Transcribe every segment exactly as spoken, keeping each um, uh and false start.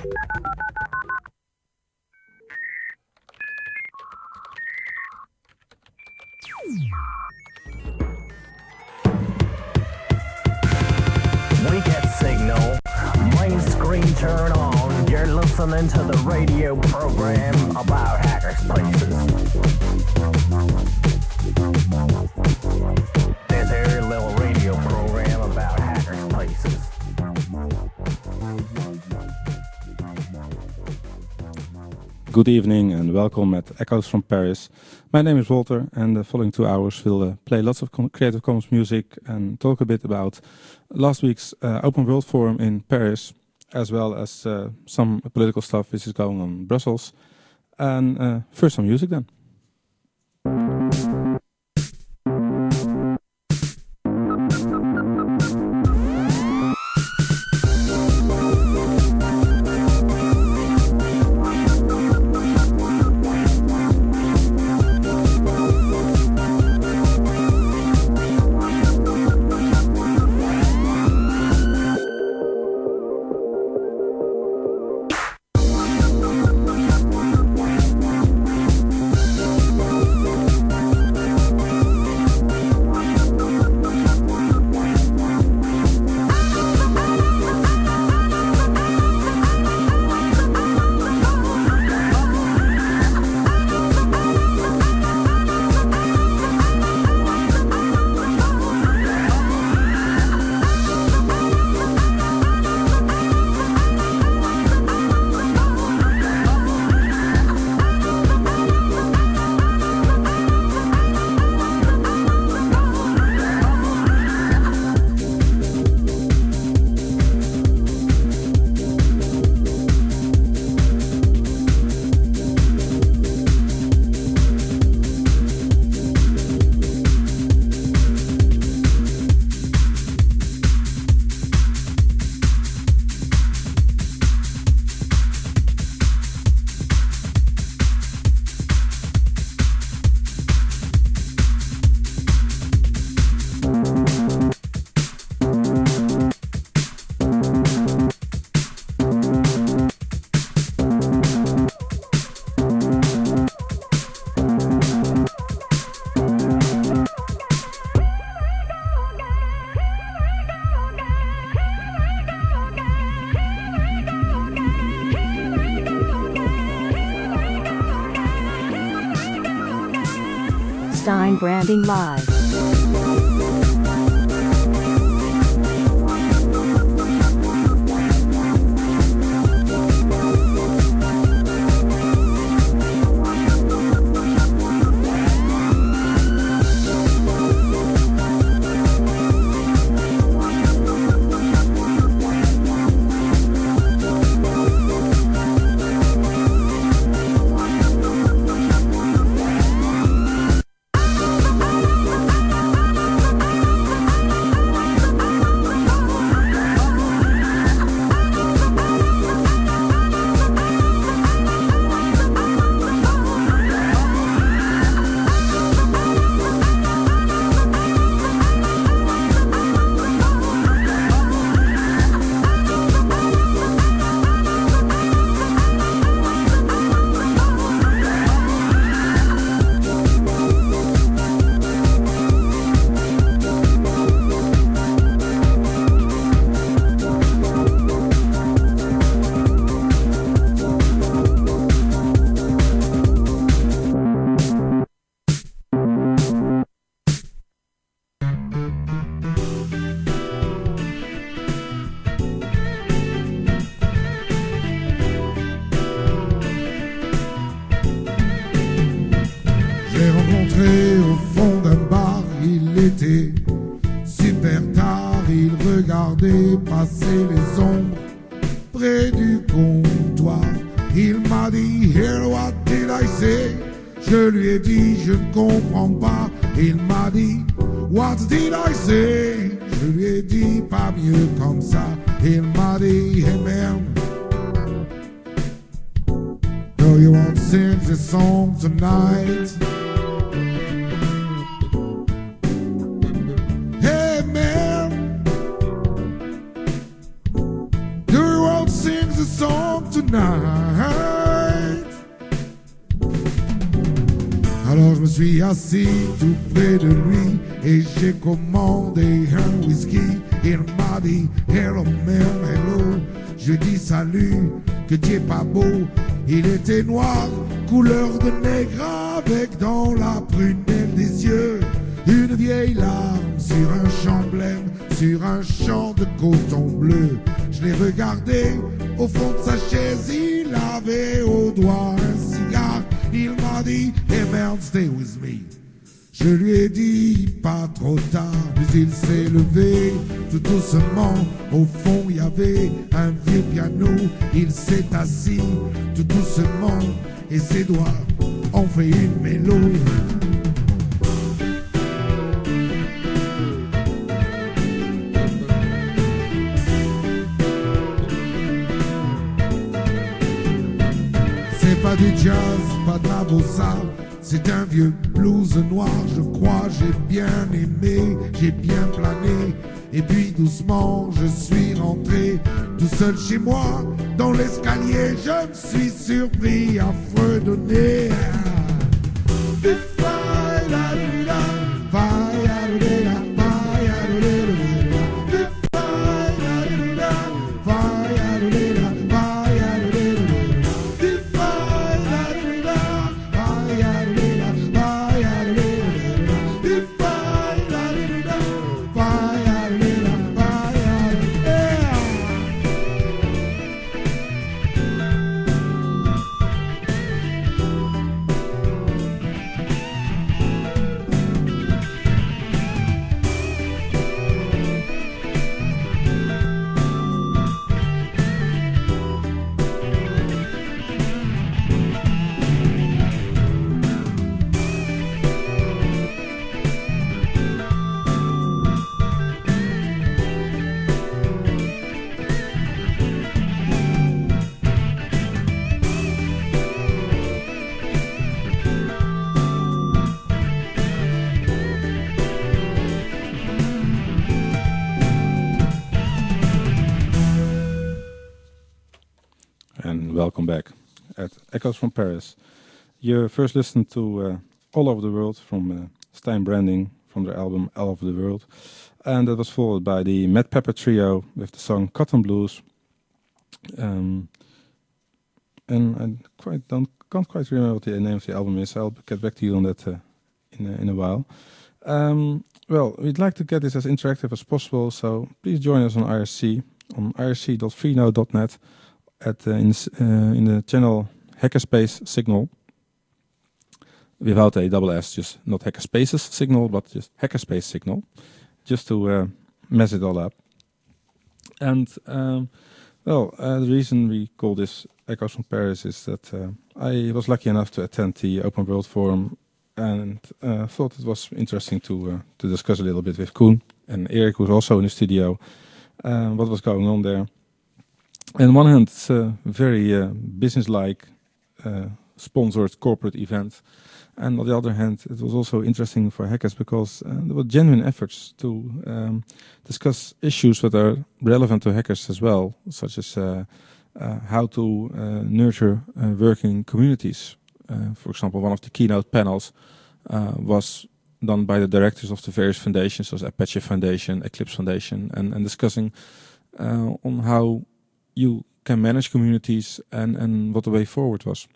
We get signal, main screen turn on. You're listening to the radio program about hackers' places. This here little radio program about hackers' places. Good evening and welcome at Echoes from Paris. My name is Walter and the following two hours we'll uh, play lots of com- Creative Commons music and talk a bit about last week's uh, Open World Forum in Paris, as well as uh, some political stuff which is going on in Brussels. And uh, first some music then. Stein Branding Live. Sing the song. song tonight. Alors je me suis assis tout près de lui et j'ai commandé un whisky. Il m'a dit hello man, hello. Je dis salut, que tu es pas beau. Il était noir, couleur de nègre, avec dans la prunelle des yeux une vieille larme sur un champ blême, sur un champ de coton bleu. Je l'ai regardé au fond de sa chaise, il avait au doigt un cigare. Il m'a dit, hey man, stay with me. Je lui ai dit, pas trop tard, puis il s'est levé tout doucement. Au fond, il y avait un vieux piano. Il s'est assis tout doucement et ses doigts ont fait une mélodie. C'est pas du jazz, pas de la bossa. C'est un vieux blues noir, je crois, j'ai bien aimé, j'ai bien plané. Et puis doucement, je suis rentré tout seul chez moi. Dans l'escalier, je me suis surpris à fredonner. Welcome back at Echoes from Paris. You first listened to uh, All Over the World from uh, Stein Branding from their album All Over the World, and that was followed by the Matt Pepper Trio with the song Cotton Blues. Um, and I quite don't can't quite remember what the name of the album is. I'll get back to you on that uh, in a, in a while. Um, well, we'd like to get this as interactive as possible, so please join us on I R C on I R C dot freenode dot net. At uh, in, uh, in the channel Hackerspace Signal, without a double S, just not Hackerspaces Signal, but just Hackerspace Signal, just to uh, mess it all up. And um, well, uh, the reason we call this Echoes from Paris is that uh, I was lucky enough to attend the Open World Forum, and uh, thought it was interesting to uh, to discuss a little bit with Koen and Erik, who's also in the studio, uh, what was going on there. On one hand, it's a very uh, business-like, uh, sponsored corporate event. And on the other hand, it was also interesting for hackers because uh, there were genuine efforts to um, discuss issues that are relevant to hackers as well, such as uh, uh, how to uh, nurture uh, working communities. Uh, for example, one of the keynote panels uh, was done by the directors of the various foundations, such as Apache Foundation, Eclipse Foundation, and, and discussing uh, on how you can manage communities and, and what the way forward was.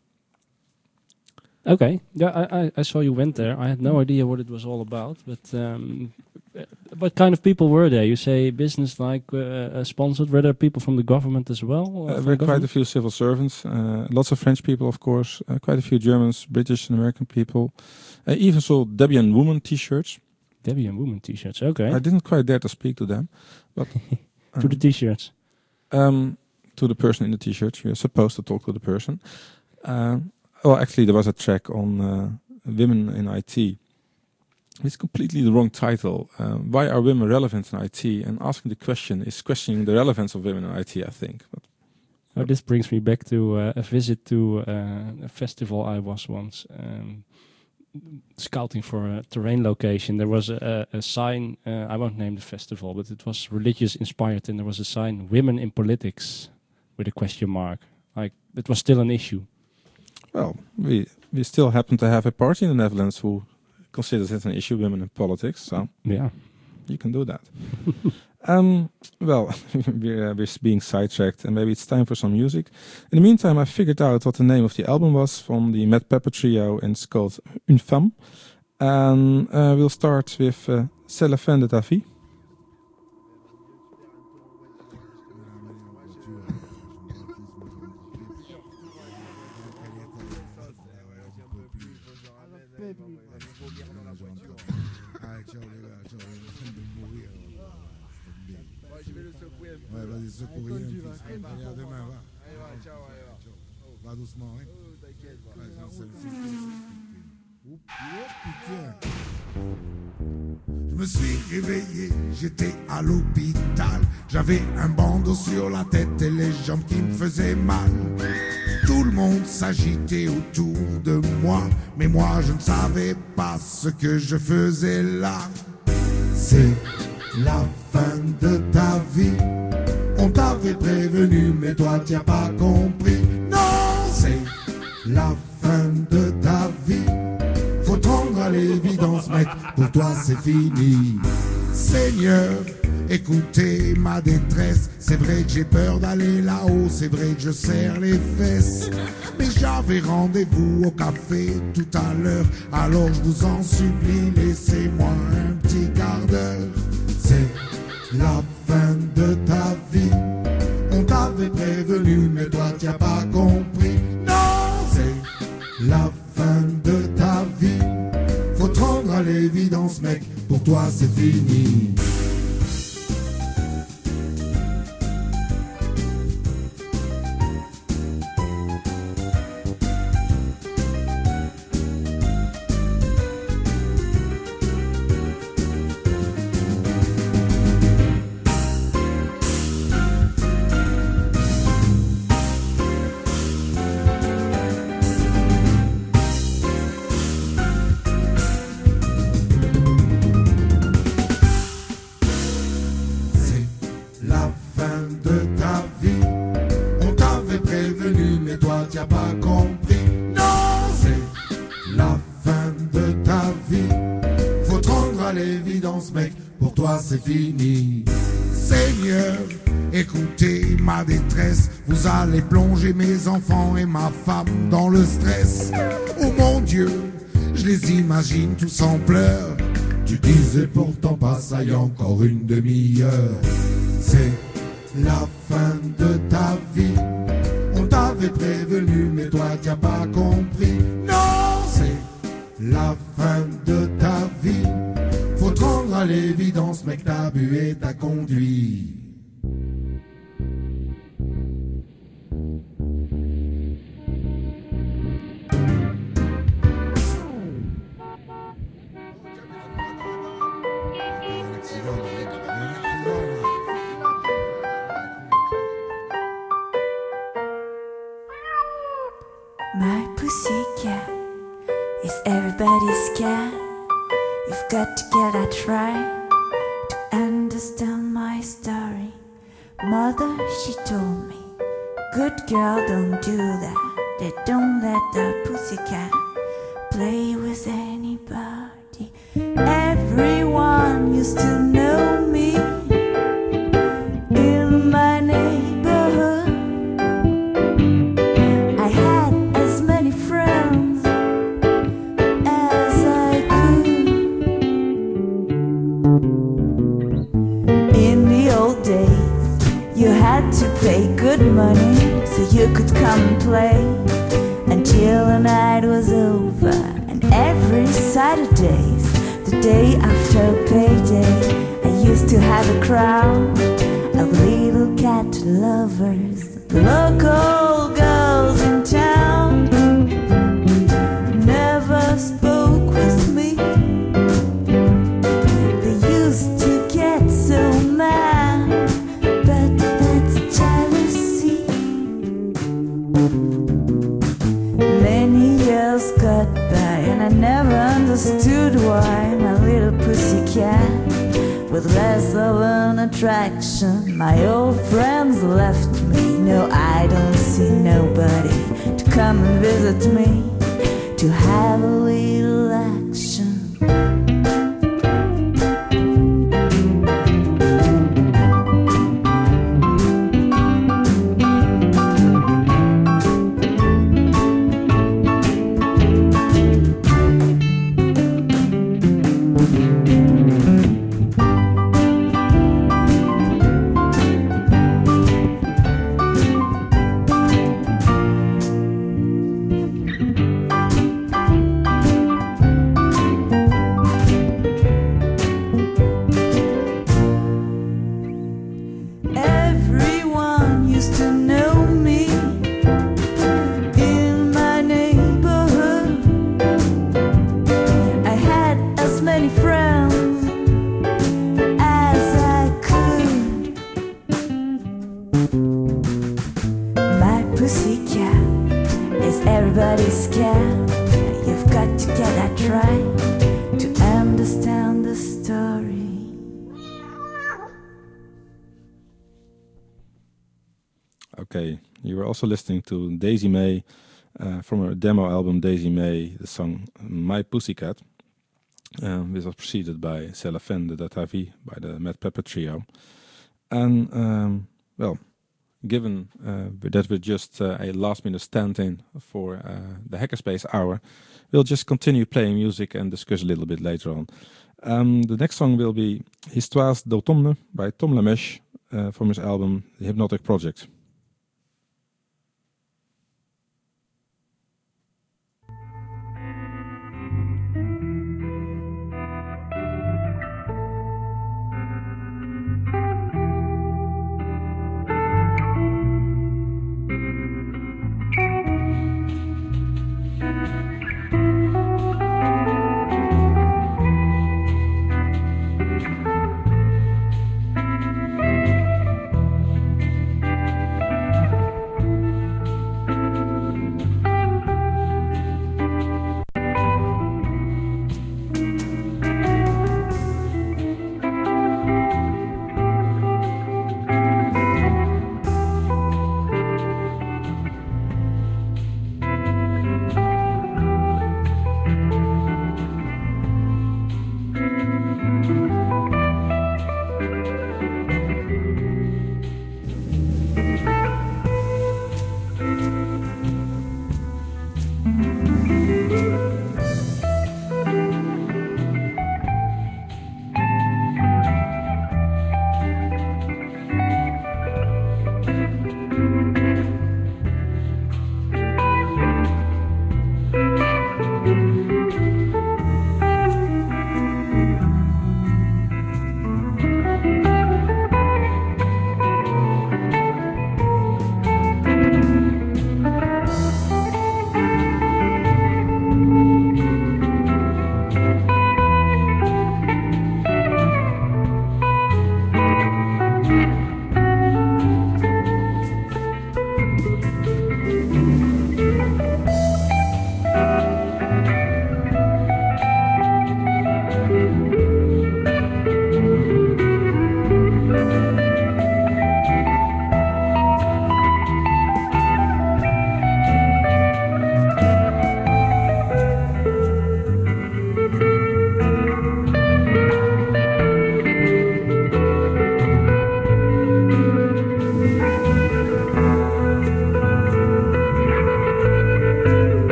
Okay, yeah, I, I, I saw you went there. I had no idea what it was all about, but um, what kind of people were there? You say business like uh, uh, sponsored. Were there people from the government as well? Uh, there were quite a few civil servants, uh, lots of French people, of course, uh, quite a few Germans, British and American people. I even saw Debian Woman t-shirts. Debian Woman t-shirts, okay. I didn't quite dare to speak to them. But to um, the t-shirts? Um, to the person in the t-shirt. You're supposed to talk to the person. Uh, well, actually, there was a track on uh, women in I T. It's completely the wrong title. Um, why are women relevant in I T? And asking the question is questioning the relevance of women in I T, I think. But, oh, this brings me back to uh, a visit to uh, a festival I was once um, scouting for a terrain location. There was a, a sign, uh, I won't name the festival, but it was religious inspired, and there was a sign, Women in Politics. with a question mark. Like it was still an issue. Well, we we still happen to have a party in the Netherlands who considers it an issue, women in politics. So yeah, you can do that. um, well, we're, uh, we're being sidetracked, and maybe it's time for some music. In the meantime, I figured out what the name of the album was from the Mad Pepper Trio, and it's called Une Femme. And uh, we'll start with uh, C'est la fin de ta vie. Ouais, vas-y, secours rien. Allez, à demain, va. Allez, va, ciao, allez, va. Va doucement, hein. Oh, t'inquiète, va. Je me suis réveillé, j'étais à l'hôpital. J'avais un bandeau sur la tête et les jambes qui me faisaient mal. Tout le monde s'agitait autour de moi, mais moi je ne savais pas ce que je faisais là. C'est la fin de ta vie. On t'avait prévenu, mais toi t'y as pas compris. Non, c'est la fin de ta vie. Faut te rendre à l'évidence, mec, pour toi c'est fini. Seigneur, écoutez ma détresse. C'est vrai que j'ai peur d'aller là-haut, c'est vrai que je serre les fesses. Mais j'avais rendez-vous au café tout à l'heure. Alors je vous en supplie, laissez-moi un petit quart d'heure. C'est la fin de ta vie. On t'avait prévenu, mais toi t'y as pas compris. Non, c'est la fin de ta vie. Faut te rendre à l'évidence, mec, pour toi c'est fini. C'est fini. Seigneur, écoutez ma détresse. Vous allez plonger mes enfants et ma femme dans le stress. Oh mon Dieu, je les imagine tous en pleurs. Tu disais pourtant pas ça y a encore une demi-heure. C'est la fin de ta vie. On t'avait prévenu, mais toi t'y as pas compris. Non, c'est la fin de ta vie. Faut te rendre à l'évidence, mec, t'as bu et t'as conduit. My pussycat is everybody's cat. You've got to get that right to understand my story. Mother, she told me, good girl, don't do that. They don't let the pussycat play with anybody. Everyone used to know me in my neighborhood. I had as many friends as I could. In the old days, you had to pay good money so you could come and play until the night was over. And every Saturdays, the day after payday, I used to have a crowd of little cat lovers, the local girls in town. Never spoke with me. They used to get so mad, but that's jealousy. Many years got by and I never understood why my little pussycat with less of an attraction. My old friends left me. no, I don't see nobody to come and visit me, to have a little action. Everyone used to know me in my neighborhood. I had as many friends as I could. My pussycat is everybody's cat. You've got to get that right to understand the story. Okay, you were also listening to Daisy May uh, from her demo album Daisy May, the song My Pussycat. Um, this was preceded by C'est la fin de ta vie by the Mad Pepper Trio. And, um, well, given uh, that we're just uh, a last minute stand-in for uh, the Hackerspace hour, we'll just continue playing music and discuss a little bit later on. Um, the next song will be Histoires d'automne by Tom Lemech uh, from his album The Hypnotic Project.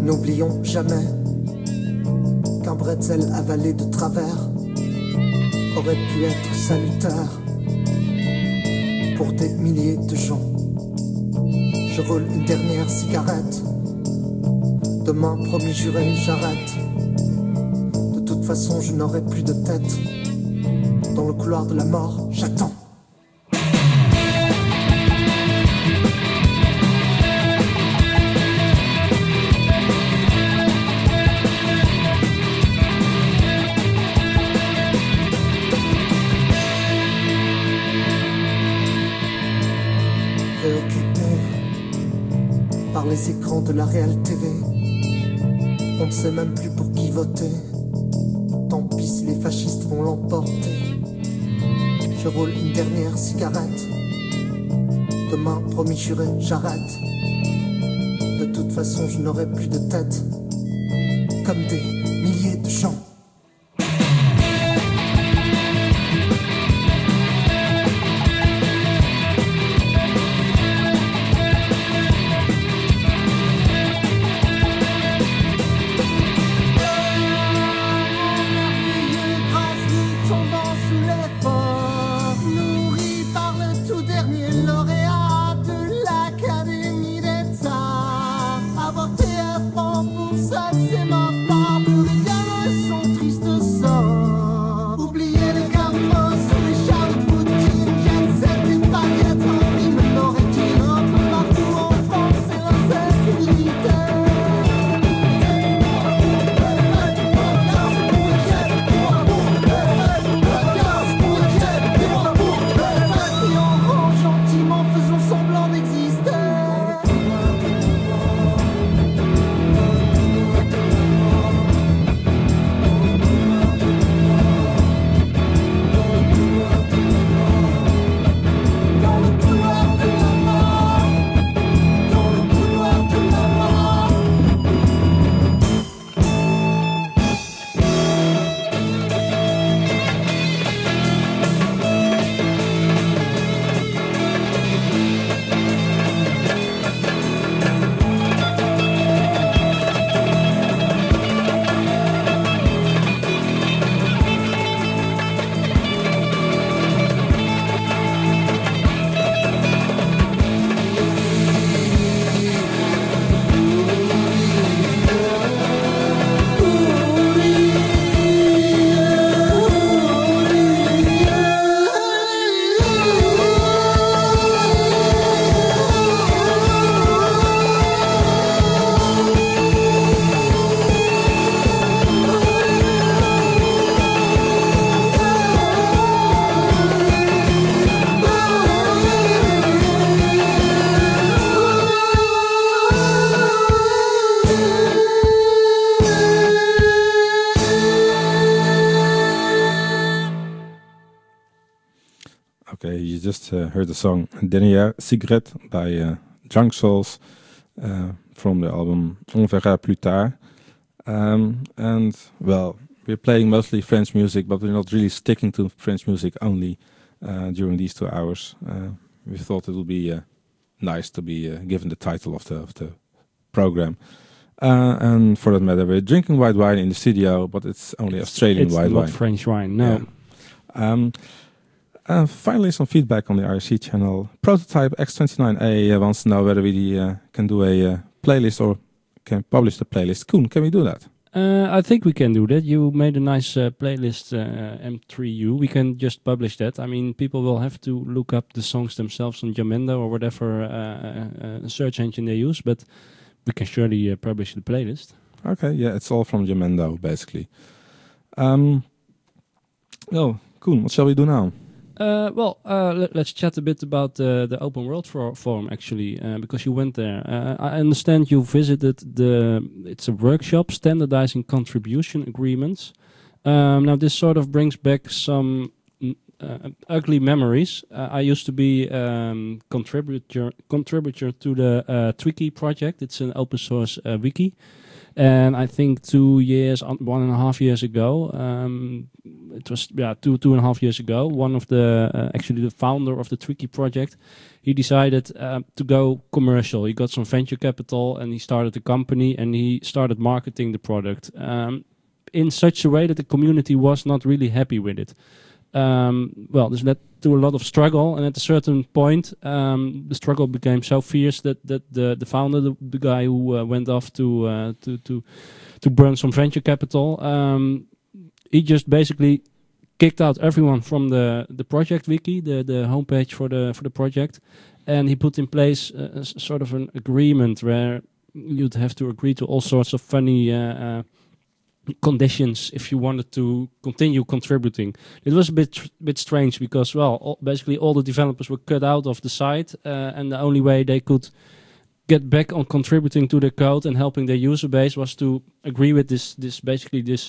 N'oublions jamais qu'un bretzel avalé de travers aurait pu être salutaire pour des milliers de gens. Je roule une dernière cigarette. Demain, promis juré, j'arrête. De toute façon, je n'aurai plus de tête. Dans le couloir de la mort, j'attends. Les écrans de la Real T V, on ne sait même plus pour qui voter. Tant pis si les fascistes vont l'emporter. Je roule une dernière cigarette. Demain, promis juré, j'arrête. De toute façon, je n'aurai plus de tête. Comme des milliers de gens. just uh, heard the song Dernière Cigarette by uh, Drunk Souls uh, from the album On verra plus tard. Um, and, well, we're playing mostly French music, but we're not really sticking to French music only uh, during these two hours. Uh, we thought it would be uh, nice to be uh, given the title of the, of the program. Uh, and for that matter, we're drinking white wine in the studio, but it's only it's, Australian it's white not wine. French wine, no. Yeah. Um, uh, finally, some feedback on the R C channel. Prototype X twenty-nine A uh, wants to know whether we uh, can do a uh, playlist or can publish the playlist. Koen, can we do that? Uh, I think we can do that. You made a nice uh, playlist, uh, M three U. We can just publish that. I mean, people will have to look up the songs themselves on Jamendo or whatever uh, uh, search engine they use, but we can surely uh, publish the playlist. Okay, yeah, it's all from Jamendo, basically. Um, well, Koen, what shall we do now? Uh, well, uh, let, let's chat a bit about uh, the Open World for, Forum, actually, uh, because you went there. Uh, I understand you visited the, it's a workshop, standardizing contribution agreements. Um, now, this sort of brings back some uh, ugly memories. Uh, I used to be um, contributor contributor to the uh, Twiki project. It's an open source uh, wiki. And I think two years, one and a half years ago, um, it was yeah two two and a half years ago. One of the uh, actually the founder of the Twiki project, he decided uh, to go commercial. He got some venture capital and he started a company and he started marketing the product um, in such a way that the community was not really happy with it. Um, well, this led to a lot of struggle, and at a certain point, um, the struggle became so fierce that that the the founder, the, the guy who uh, went off to uh, to to to burn some venture capital, um, he just basically kicked out everyone from the the project wiki, the the homepage for the for the project, and he put in place a, a sort of an agreement where you'd have to agree to all sorts of funny uh, uh, conditions if you wanted to continue contributing. It was a bit tr- bit strange because, well, all, basically all the developers were cut out of the site, uh, and the only way they could get back on contributing to the code and helping their user base was to agree with this this basically this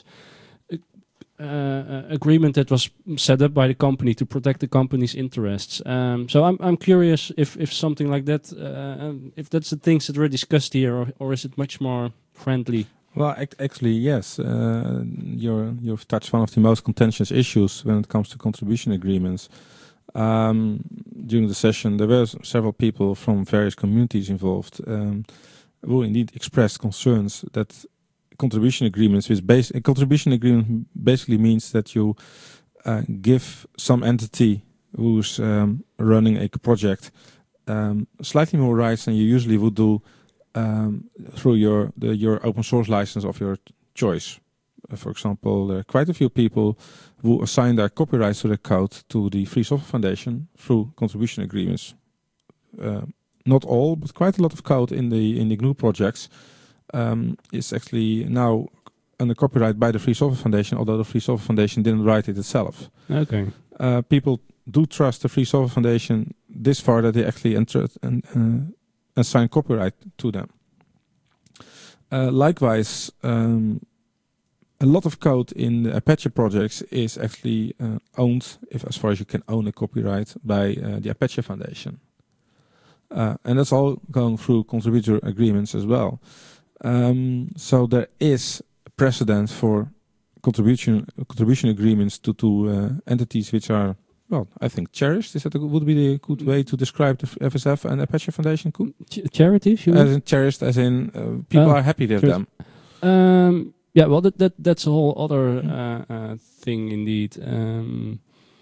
uh, uh, agreement that was set up by the company to protect the company's interests. Um, so I'm I'm curious if if something like that, uh, if that's the things that were discussed here, or, or is it much more friendly? Well, ac- actually, yes. Uh, you're, you've touched one of the most contentious issues when it comes to contribution agreements. Um, during the session, there were s- several people from various communities involved um, who indeed expressed concerns that contribution agreements, which base, a contribution agreement basically means that you uh, give some entity who's um, running a project um, slightly more rights than you usually would do Um, through your the, your open source license of your choice. Uh, for example, there are quite a few people who assign their copyrights to their code to the Free Software Foundation through contribution agreements. Uh, not all, but quite a lot of code in the in the G N U projects um, is actually now under copyright by the Free Software Foundation, although the Free Software Foundation didn't write it itself. Okay. Uh, people do trust the Free Software Foundation this far that they actually enter and. Uh, assign copyright to them. Uh, likewise, um, a lot of code in the Apache projects is actually uh, owned, if as far as you can own a copyright, by uh, the Apache Foundation. Uh, and that's all going through contributor agreements as well. Um, so there is precedent for contribution contribution agreements to, to uh, entities which are, well, I think cherished. Is that a, would be the good way to describe the F S F and Apache Foundation? Cool. Ch- charities, you As mean? in cherished, as in uh, people Oh, are happy with cheers. them. Um, yeah, well, that, that that's a whole other uh, uh, thing indeed. Um,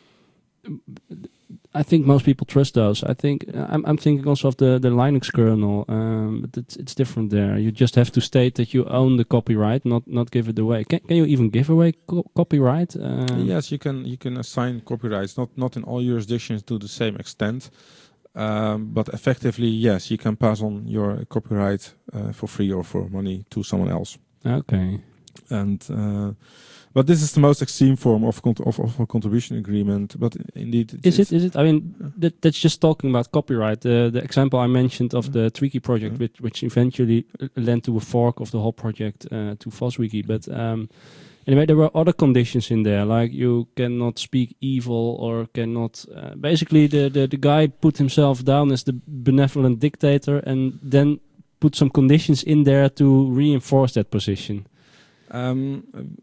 I think most people trust those. I think I'm, I'm thinking also of the, the Linux kernel, um, but it's it's different there. You just have to state that you own the copyright, not not give it away. Can can you even give away co- copyright? Um, Yes, you can you can assign copyrights, not not in all jurisdictions to the same extent, um, but effectively, yes, you can pass on your copyright uh, for free or for money to someone else. Okay. And uh, but this is the most extreme form of cont- of, of a contribution agreement. But indeed, it's, Is it's it? Is it? I mean, that that's just talking about copyright. Uh, the example I mentioned of the Twiki project, Mhm. which which eventually uh, led to a fork of the whole project uh, to FOSSWiki. But um, anyway, there were other conditions in there, like you cannot speak evil or cannot. Uh, basically, the, the the guy put himself down as the benevolent dictator, and then put some conditions in there to reinforce that position. Um,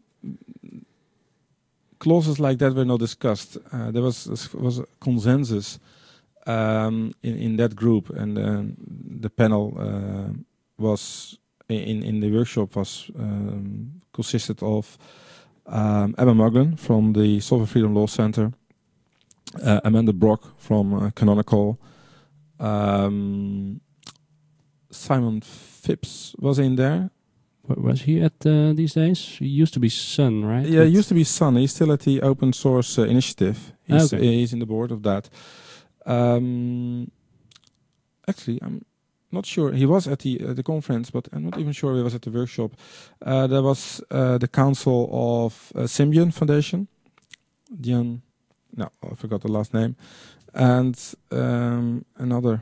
clauses like that were not discussed. Uh, there was was a consensus um, in in that group, and uh, the panel uh, was in in the workshop was um, consisted of um, Emma Muglen from the Software Freedom Law Center, uh, Amanda Brock from uh, Canonical, um, Simon Phipps was in there. Where was he at uh, these days? He used to be Sun, right? Yeah, But- he used to be Sun. He's still at the Open Source uh, Initiative. He's, Okay. uh, he's in the board of that. Um, actually, I'm not sure. He was at the uh, the conference, but I'm not even sure he was at the workshop. Uh, there was uh, the council of uh, Symbian Foundation. Dian, no, I forgot the last name. And um, another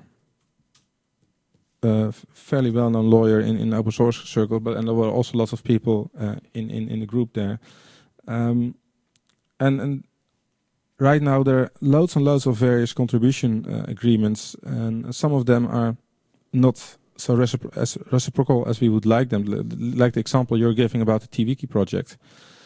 uh, f- fairly well-known lawyer in, in open source circle, but and there were also lots of people uh, in, in, in the group there. Um, and, and right now there are loads and loads of various contribution uh, agreements, and some of them are not so recipro- as reciprocal as we would like them. L- Like the example you're giving about the T Wiki project.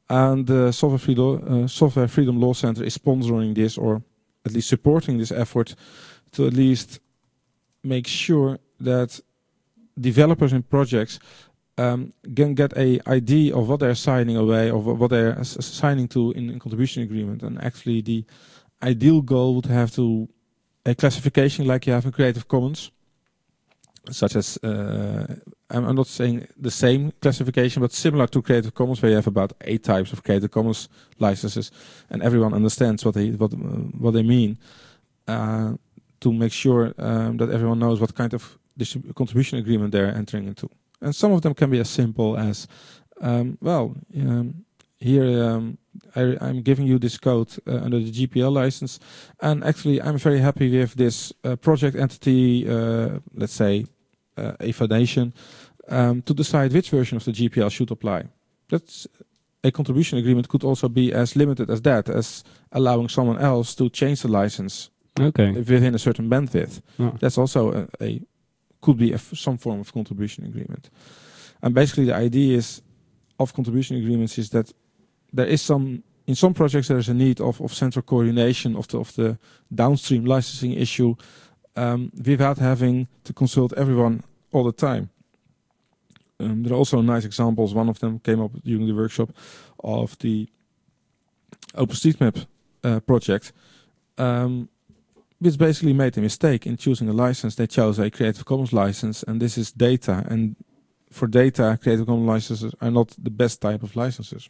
And the Software, Free Law, uh, Software Freedom Law Center is sponsoring this, or at least supporting this effort, to at least make sure that developers in projects um, can get a idea of what they're signing away, or what they're s- signing to in a contribution agreement. And actually, the ideal goal would have to a classification like you have in Creative Commons, such as uh, I'm, I'm not saying the same classification, but similar to Creative Commons, where you have about eight types of Creative Commons licenses, and everyone understands what they what uh, what they mean. Uh, to make sure um, that everyone knows what kind of distrib- contribution agreement they're entering into. And some of them can be as simple as, um, well, um, here um, I, I'm giving you this code uh, under the G P L license, and actually I'm very happy with this uh, project entity, uh, let's say uh, a foundation, um, to decide which version of the G P L should apply. That's a contribution agreement could also be as limited as that, as allowing someone else to change the license Okay. within a certain bandwidth. Oh. That's also a, a could be a f- some form of contribution agreement. And basically, the idea is of contribution agreements is that there is some in some projects there is a need of, of central coordination of the of the downstream licensing issue um, without having to consult everyone all the time. Um, there are also nice examples. One of them came up during the workshop of the OpenStreetMap uh, project. Um, which basically made a mistake in choosing a license. They chose a Creative Commons license, and this is data. And for data, Creative Commons licenses are not the best type of licenses.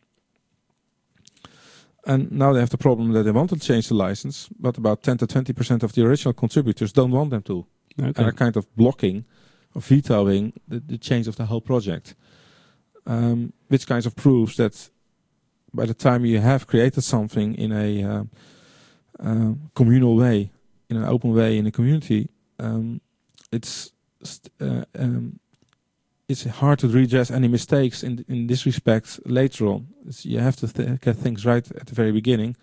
And now they have the problem that they want to change the license, but about ten to twenty percent of the original contributors don't want them to. Okay. And are kind of blocking or vetoing the, the change of the whole project. Um, which kind of proves that by the time you have created something in a uh, uh, communal way, in an open way in the community, um, it's st- uh, um, it's hard to redress any mistakes in in this respect later on. It's, you have to th- get things right at the very beginning,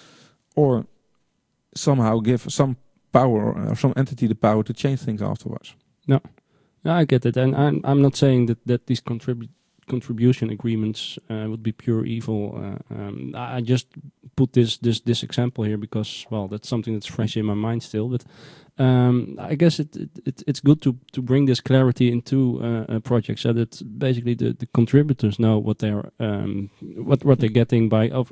or somehow give some power or some entity the power to change things afterwards. No, I get it, and I'm I'm not saying that that these contribute. contribution agreements uh, would be pure evil. Uh, um, I I just put this this this example here because, well, that's something that's fresh in my mind still. But um, I guess it, it, it it's good to to bring this clarity into uh, a project so that basically the, the contributors know what they're um, what what they're getting by. Of,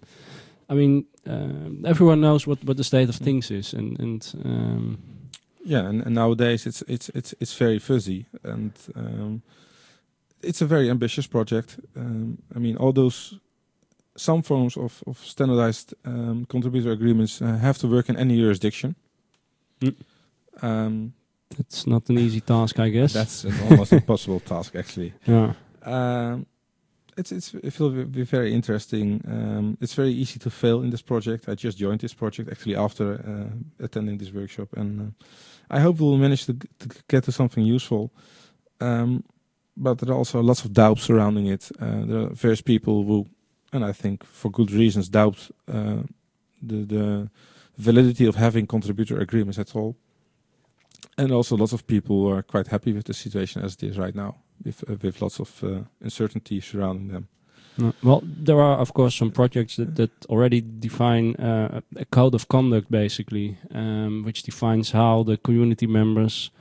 I mean, um, everyone knows what, what the state of things is, and and um, yeah, and, and nowadays it's it's it's it's very fuzzy and. Um, It's a very ambitious project. Um, I mean, all those, some forms of, of standardized um, contributor agreements uh, have to work in any jurisdiction. Mm. Um, it's not an easy task, I guess. That's an almost impossible task, actually. Yeah. Um, it's it's it will be very interesting. Um, it's very easy to fail in this project. I just joined this project actually after uh, attending this workshop, and uh, I hope we will manage to, g- to get to something useful. Um, But there are also lots of doubts surrounding it. Uh, there are various people who, and I think for good reasons, doubt uh, the, the validity of having contributor agreements at all. And also lots of people who are quite happy with the situation as it is right now, with, uh, with lots of uh, uncertainty surrounding them. Uh, well, there are, of course, some projects that, that already define uh, a code of conduct, basically, um, which defines how the community members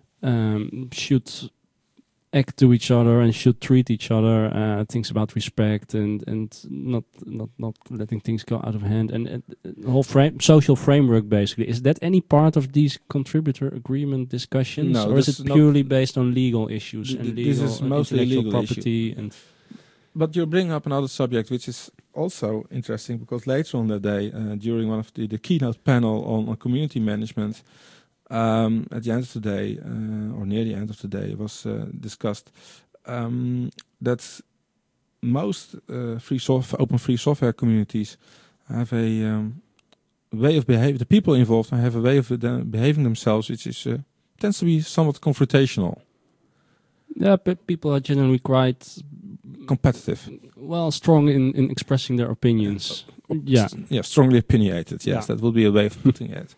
um, should act to each other and should treat each other. Uh, things about respect and and not not not letting things go out of hand, and, and the whole frame, social framework, basically. Is that any part of these contributor agreement discussions, No, or is this it is purely based on legal issues Th- and th- legal, this is uh, mostly intellectual legal property and? But you're bringing up another subject which is also interesting, because later on that day, uh, during one of the, the keynote panel on, on community management, um, at the end of the day, uh, or near the end of the day, it was uh, discussed um, that most uh, free software, open free software communities have a um, way of behaving. The people involved have a way of the, behaving themselves which is uh, tends to be somewhat confrontational. Yeah, but people are generally quite competitive. Well, strong in, in expressing their opinions. Uh, yeah, yeah, strongly opinionated. Yes, yeah. That would be a way of putting it.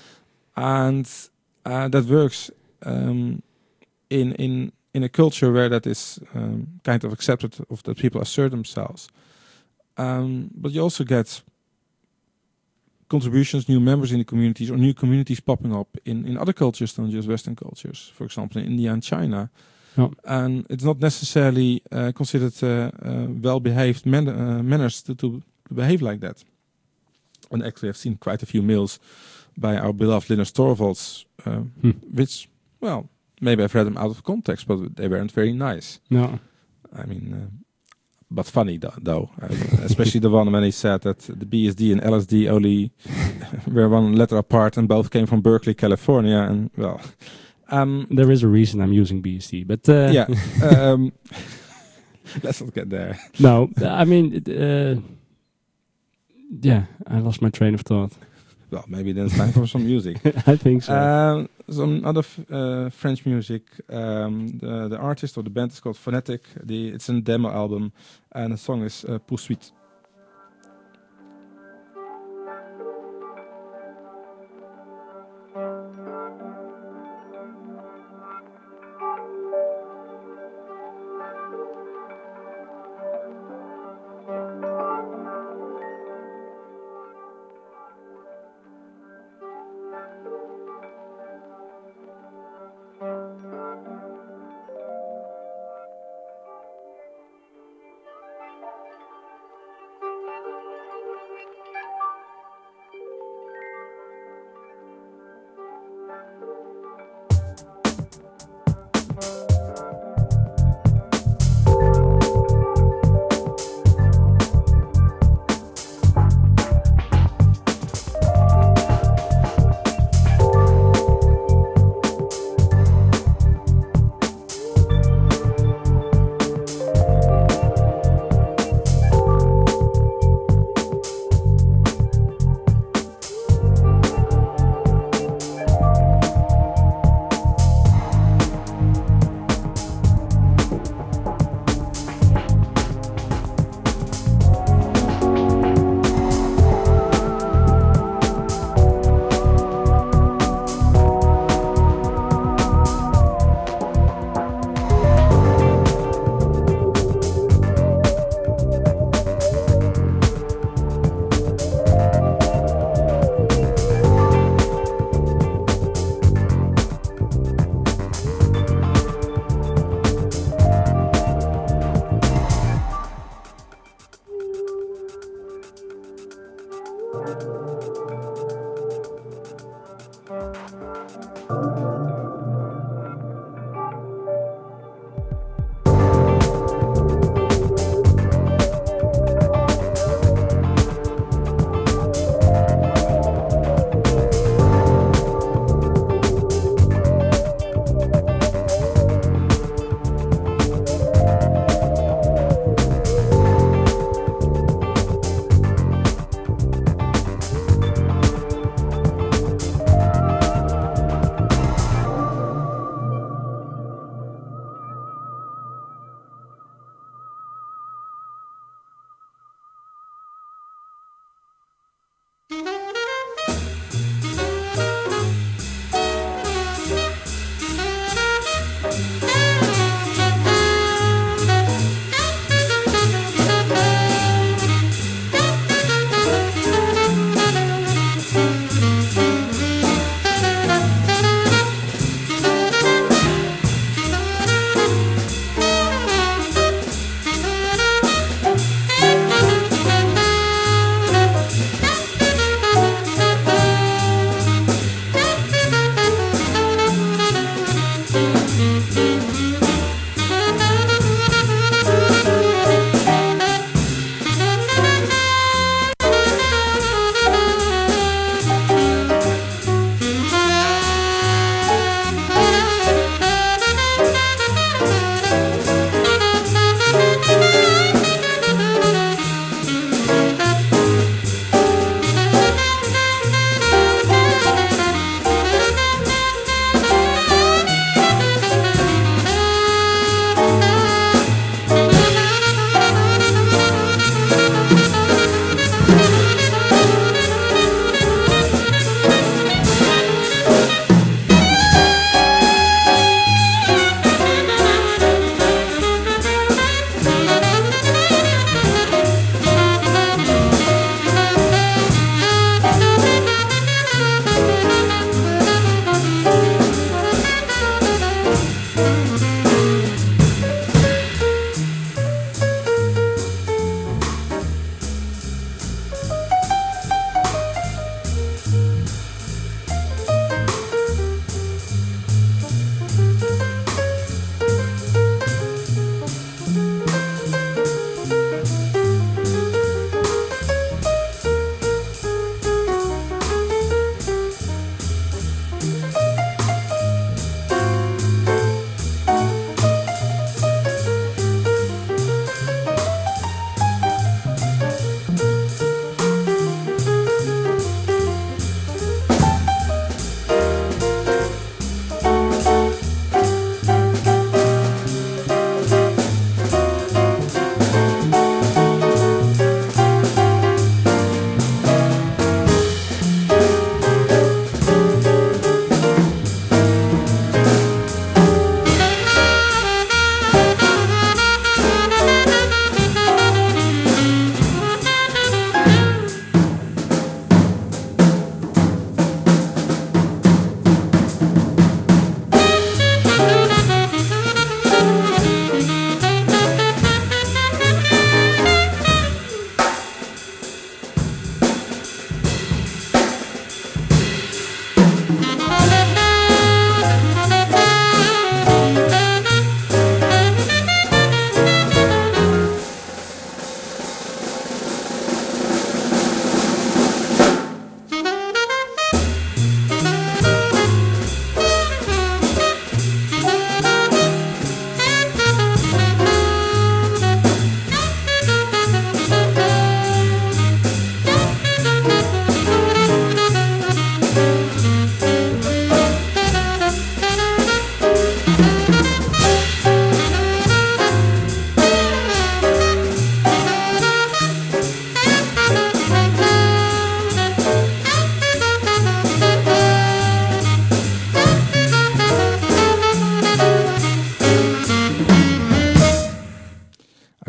And uh, that works um, in in in a culture where that is um, kind of accepted, of that people assert themselves. Um, but you also get contributions, new members in the communities, or new communities popping up in, in other cultures than just Western cultures. For example, in India and China. Ja. And it's not necessarily uh, considered uh, uh, well-behaved man- uh, manners to, to, to behave like that. And actually, I've seen quite a few mails by our beloved Linus Torvalds, uh, Hmm. which, well, maybe I've read them out of context, but they weren't very nice. No. I mean, uh, but funny th- though, uh, especially the one when he said that the B S D and L S D only were one letter apart and both came from Berkeley, California. And well, um, There is a reason I'm using B S D, but uh, yeah, um, let's not get there. no, I mean, it, uh, yeah, I lost my train of thought. Well, maybe then it's time for some music. I think so. Um, some other f- uh, French music. Um, the, the artist or the band is called Phonetic. The, it's a demo album, and the song is uh, Poursuite.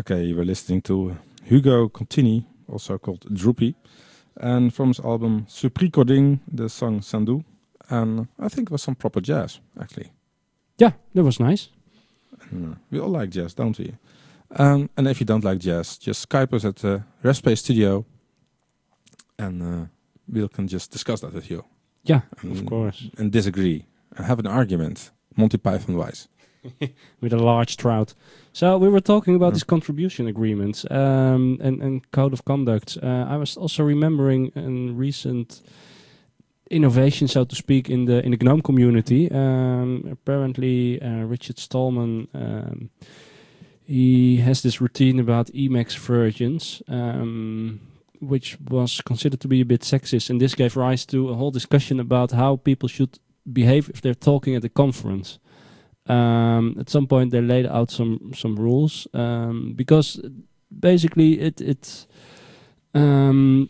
Okay, you were listening to Hugo Contini, also called Droopy, and from his album Suprecording, the song Sandu, and I think it was some proper jazz, actually. Yeah, that was nice. And, uh, we all like jazz, don't we? Um, and if you don't like jazz, just Skype us at the Respace Studio, and uh, we can just discuss that with you. Yeah, and, of course. And disagree, and have an argument, Monty Python-wise. With a large trout. So we were talking about these contribution agreements um, and, and code of conduct. Uh, I was also remembering a recent innovation, so to speak, in the in the GNOME community. Um, apparently, uh, Richard Stallman um, he has this routine about Emacs versions, um, which was considered to be a bit sexist, and this gave rise to a whole discussion about how people should behave if they're talking at a conference. Um, at some point, they laid out some some rules um, because basically it it. Um,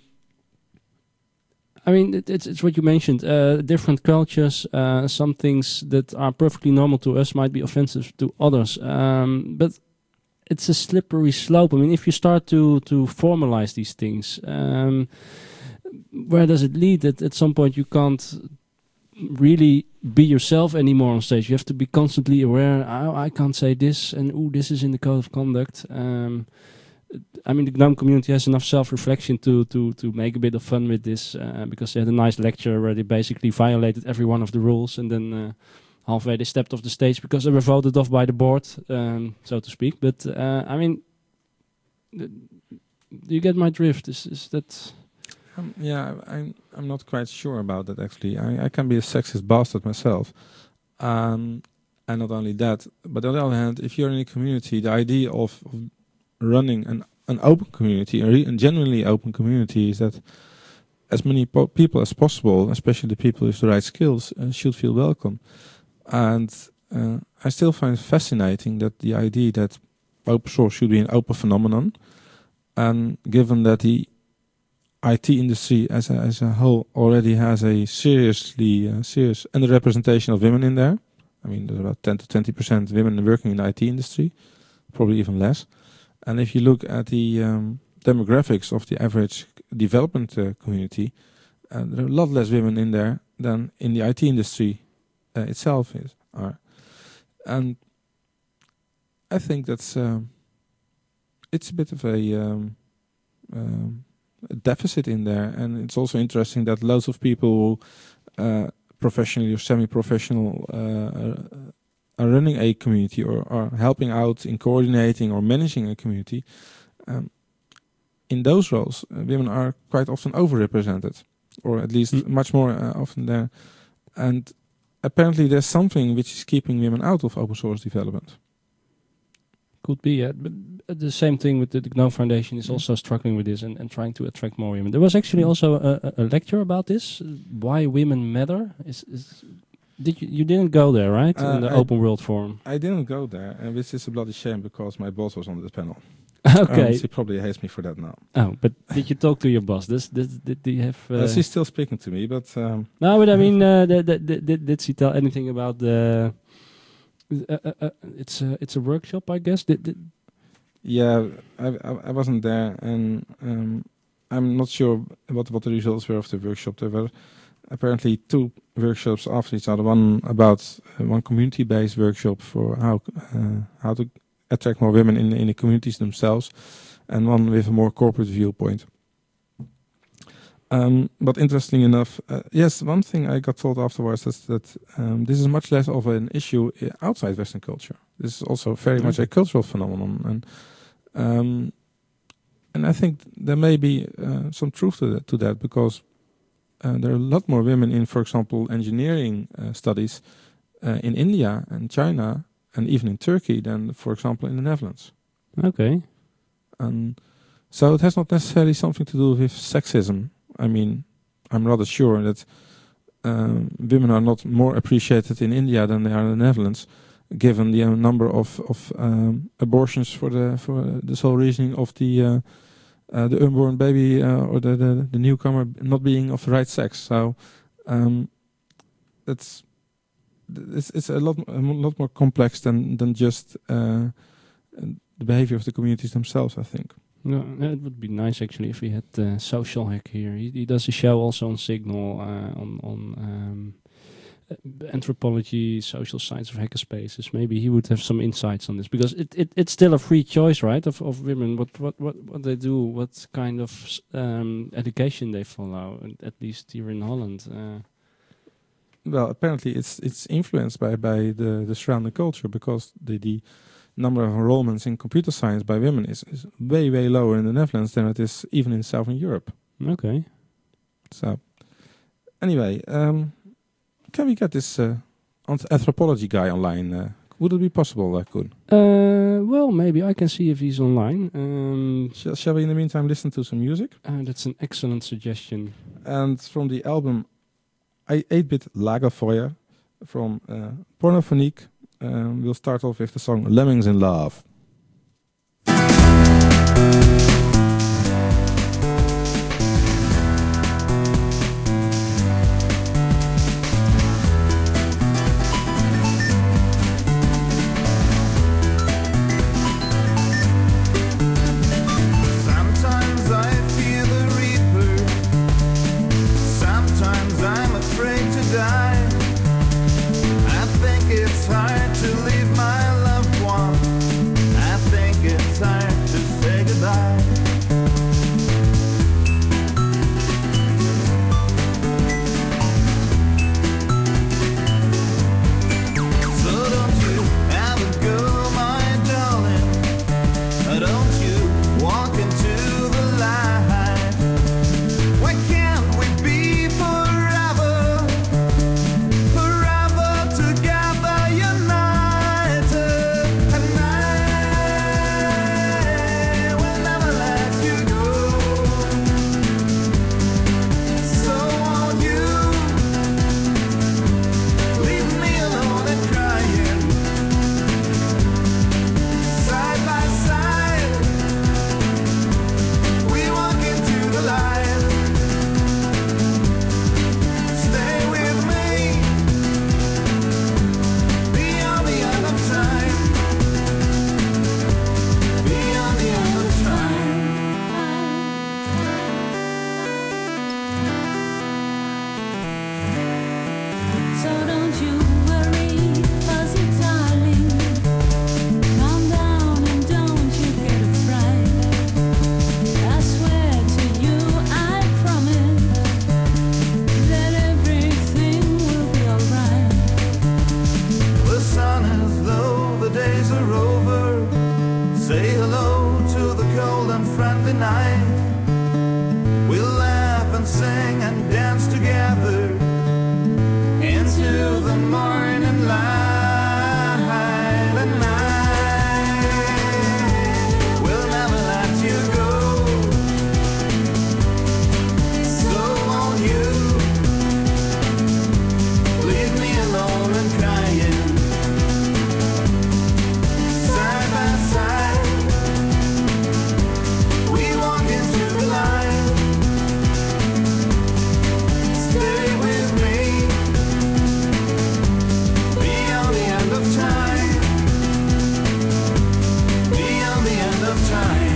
I mean, it, it's it's what you mentioned. Uh, different cultures, uh, some things that are perfectly normal to us might be offensive to others. Um, but it's a slippery slope. I mean, if you start to to formalize these things, um, where does it lead? At at some point, you can't really be yourself anymore on stage. You have to be constantly aware. I, I can't say this, and ooh, this is in the code of conduct. Um, I mean, the GNOME community has enough self-reflection to to to make a bit of fun with this, uh, because they had a nice lecture where they basically violated every one of the rules, and then uh, halfway they stepped off the stage because they were voted off by the board, um, so to speak. But uh, I mean, th- do you get my drift? Is is that? Um, yeah, I'm I'm not quite sure about that actually. I, I can be a sexist bastard myself, um, and not only that, but on the other hand, if you're in a community, the idea of, of running an an open community, a, re- a genuinely open community, is that as many po- people as possible, especially the people with the right skills, uh, should feel welcome. And uh, I still find it fascinating that the idea that open source should be an open phenomenon, and given that the I T industry as a, as a whole already has a seriously uh, serious underrepresentation of women in there. I mean, there's about ten to twenty percent women working in the I T industry, probably even less. And if you look at the um, demographics of the average development uh, community, uh, there are a lot less women in there than in the I T industry uh, itself is. Are. And I think that's um, it's a bit of a um, um, a deficit in there, and it's also interesting that loads of people, uh, professionally or semi-professional, uh, are running a community or are helping out in coordinating or managing a community. Um, in those roles, uh, women are quite often overrepresented, or at least mm. much more uh, often there. And apparently, there's something which is keeping women out of open source development. Could be, yeah. But the same thing with the, the GNOME Foundation is also struggling with this and, and trying to attract more women. There was actually also a, a lecture about this, why women matter. Is, is did you, you didn't go there, right? Uh, in the I Open World Forum. I didn't go there, and which is a bloody shame because my boss was on the panel. Okay. Um, she probably hates me for that now. Oh, but did you talk to your boss? This, this, did, did you have? Uh, uh, she's still speaking to me, but um, no. But I mean, uh, did, did, did, did she tell anything about the? Uh, uh, uh, it's a it's a workshop, I guess. Did, did yeah, I, I I wasn't there, and um, I'm not sure what what the results were of the workshop. There were apparently two workshops after each other. One about uh, one community-based workshop for how uh, how to attract more women in in the communities themselves, and one with a more corporate viewpoint. Um, but interesting enough, uh, yes, one thing I got told afterwards is that um, this is much less of an issue outside Western culture. This is also very mm-hmm. much a cultural phenomenon, and um, and I think there may be uh, some truth to that, to that because uh, there are a lot more women in, for example, engineering uh, studies uh, in India and China and even in Turkey than, for example, in the Netherlands. Okay, and so it has not necessarily something to do with sexism. I mean, I'm rather sure that um, women are not more appreciated in India than they are in the Netherlands, given the uh, number of of um, abortions for the for uh, the sole reasoning of the uh, uh, the unborn baby uh, or the, the the newcomer not being of the right sex. So um, it's it's it's a lot a lot more complex than than just uh, the behavior of the communities themselves, I think. No, no, it would be nice actually if we had uh, Social Hack here. He, he does a show also on Signal uh, on on um, uh, anthropology, social science of hackerspaces. Maybe he would have some insights on this, because it, it it's still a free choice, right, of of women. What what what what they do, what kind of um, education they follow, at least here in Holland. Uh, Well, apparently it's it's influenced by by the the surrounding culture, because the the number of enrollments in computer science by women is, is way, way lower in the Netherlands than it is even in Southern Europe. Okay. So, anyway, um, can we get this uh, anth- anthropology guy online? Uh, would it be possible, uh, Koen? Uh, well, maybe I can see if he's online. Um, Sh- shall we in the meantime listen to some music? uh, that's an excellent suggestion. And from the album I- eight-bit Lagerfeuer from uh, Pornophonique, um, we'll start off with the song Lemmings in Love. Sometimes I fear the reaper, sometimes I'm afraid to die. I think it's hard to leave my loved one, I think it's hard to say goodbye. So don't you ever go, my darling, don't you walk into the light. Why can't we be forever, forever together, united? And I will never let you go. So won't you leave me alone and crying, side by side? We walk into the light. Stay with me beyond the end of time, beyond the end of time. So don't you worry, fuzzy darling. Calm down and don't you get afraid. I swear to you, I promise that everything will be alright. The sun is low, the days are over. Say hello to the cold and friendly night. We'll laugh and sing and dance together into the morning light. And I will never let you go. So won't you leave me alone and crying, side by side? We walk into the light. Stay with me beyond the end of time, beyond the end of time.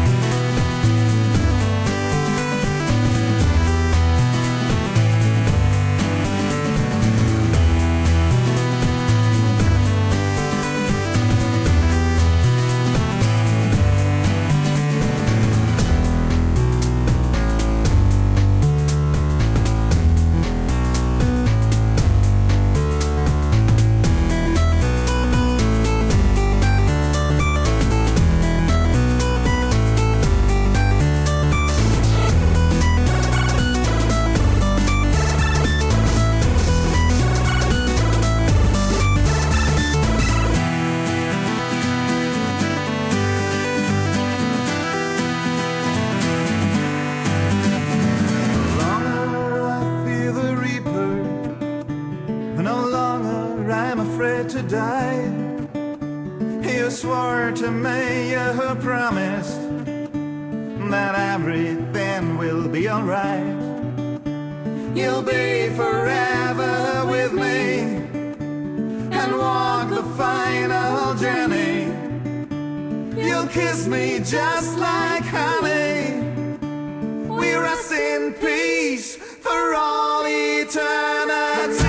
No longer I fear the reaper, no longer I'm afraid to die. You swore to me, you promised that everything will be alright. You'll be forever with me and walk the final journey. You kiss me just like honey. We rest in peace for all eternity.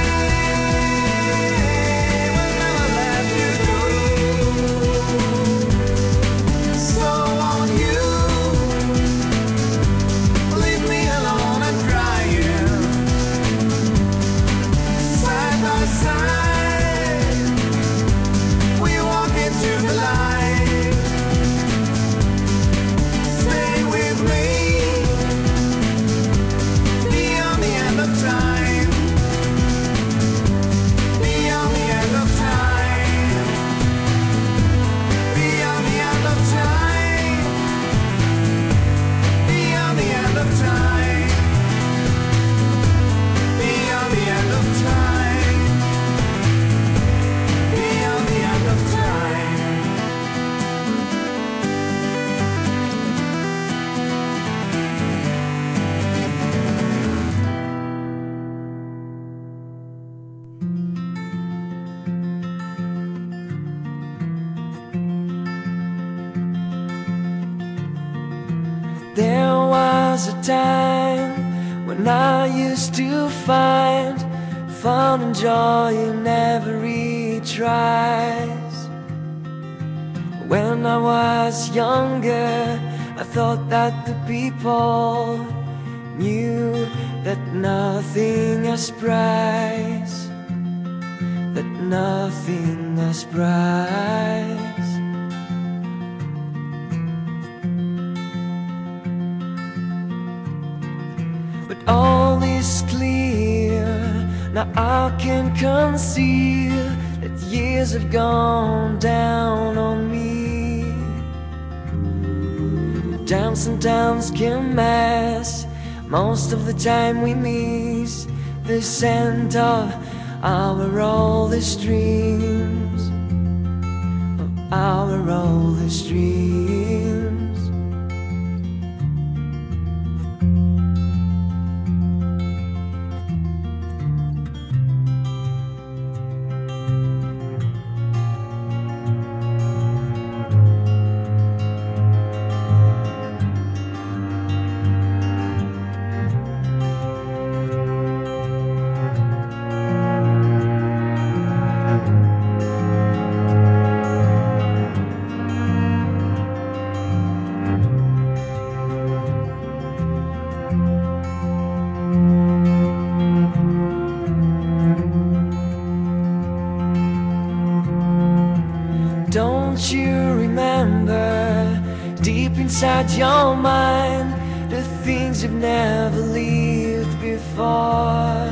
We'll never let you go. So won't you leave me alone and crying side by side? We walk into the light. Stay with me beyond the end of time. Beyond the end of time. Beyond the end of time. Beyond the end of time. Beyond the end of time. Beyond the end of time. There was a time when I used to find fun and joy in every tries. When I was younger, I thought that the people knew that nothing has price, that nothing has price. But all is clear, now I can conceal that years have gone down on me. Downs and downs can mess, most of the time we miss the scent of our oldest dreams, of our oldest dreams. Don't you remember deep inside your mind the things you've never lived before?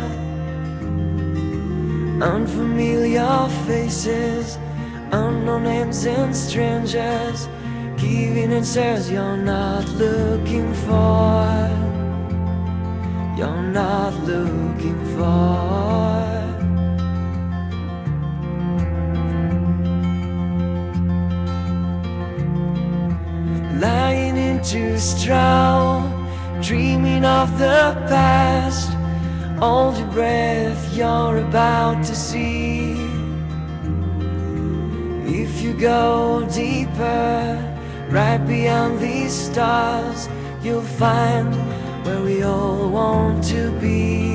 Unfamiliar faces, unknown names and strangers, giving answers you're not looking for, you're not looking for. Lying into straw, dreaming of the past. Hold your breath, you're about to see. If you go deeper, right beyond these stars, you'll find where we all want to be,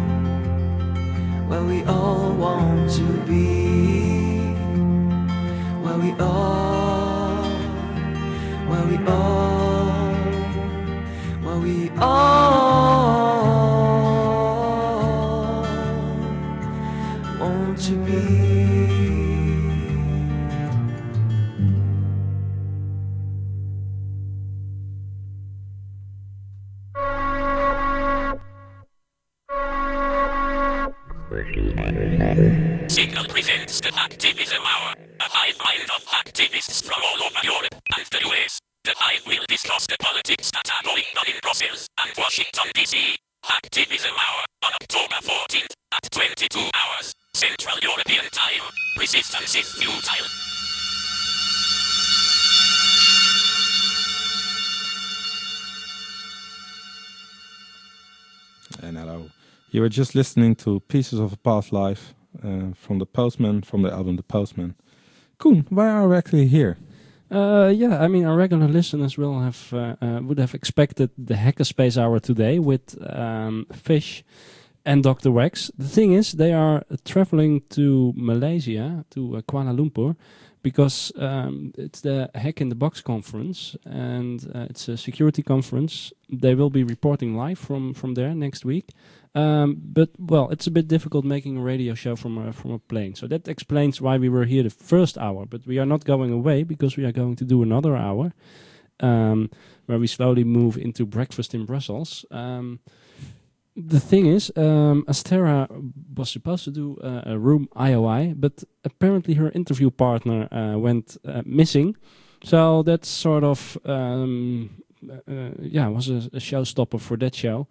where we all want to be, where we all, where we all, where we all want to be. Signal presents the Hacktivism Hour, a hive mind of hacktivists from all over Europe and the U S. The hive will discuss the politics that are going on in Brussels and Washington, D C. Hacktivism Hour on October fourteenth at twenty-two hours, Central European Time. Resistance is futile. And hello. You were just listening to Pieces of a Past Life uh, from The Postman, from the album The Postman. Koen, why are we actually here? Uh, yeah, I mean, our regular listeners will have uh, uh, would have expected the Hackerspace Hour today with um, Fish and Doctor Wax. The thing is, they are uh, traveling to Malaysia, to uh, Kuala Lumpur, because um, it's the Hack in the Box conference, and uh, it's a security conference. They will be reporting live from, from there next week. Um, but, well, it's a bit difficult making a radio show from a, from a plane. So that explains why we were here the first hour. But we are not going away, because we are going to do another hour, um, where we slowly move into Breakfast in Brussels. Um, The thing is, um, Astera was supposed to do uh, a room I O I, but apparently her interview partner uh, went uh, missing. So that's sort of, um, uh, yeah, was a, a showstopper for that show.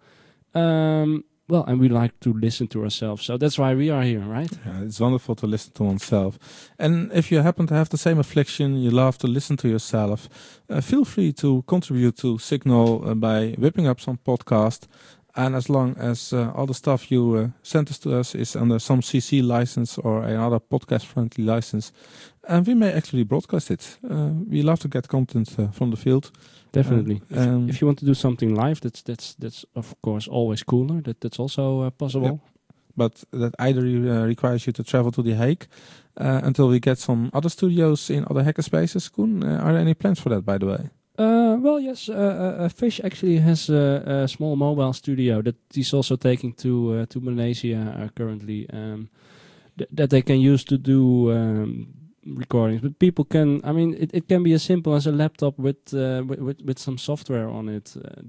Um, well, and we like to listen to ourselves, so that's why we are here, right? Yeah, it's wonderful to listen to oneself. And if you happen to have the same affliction, you love to listen to yourself, uh, feel free to contribute to Signal uh, by whipping up some podcast. And as long as uh, all the stuff you uh, sent us to us is under some C C license or another podcast-friendly license, and we may actually broadcast it. Uh, we love to get content uh, from the field. Definitely. Uh, if, um, if you want to do something live, that's that's that's of course always cooler. That that's also uh, possible. Yep. But that either uh, requires you to travel to The Hague uh, until we get some other studios in other hackerspaces. Koen, uh, are there any plans for that, by the way? Uh, well, yes. Uh, uh, uh, Fish actually has a, a small mobile studio that he's also taking to uh, to Malaysia uh, currently. Um, th- that they can use to do um, recordings. But people can. I mean, it, it can be as simple as a laptop with uh, with, with with some software on it. Uh,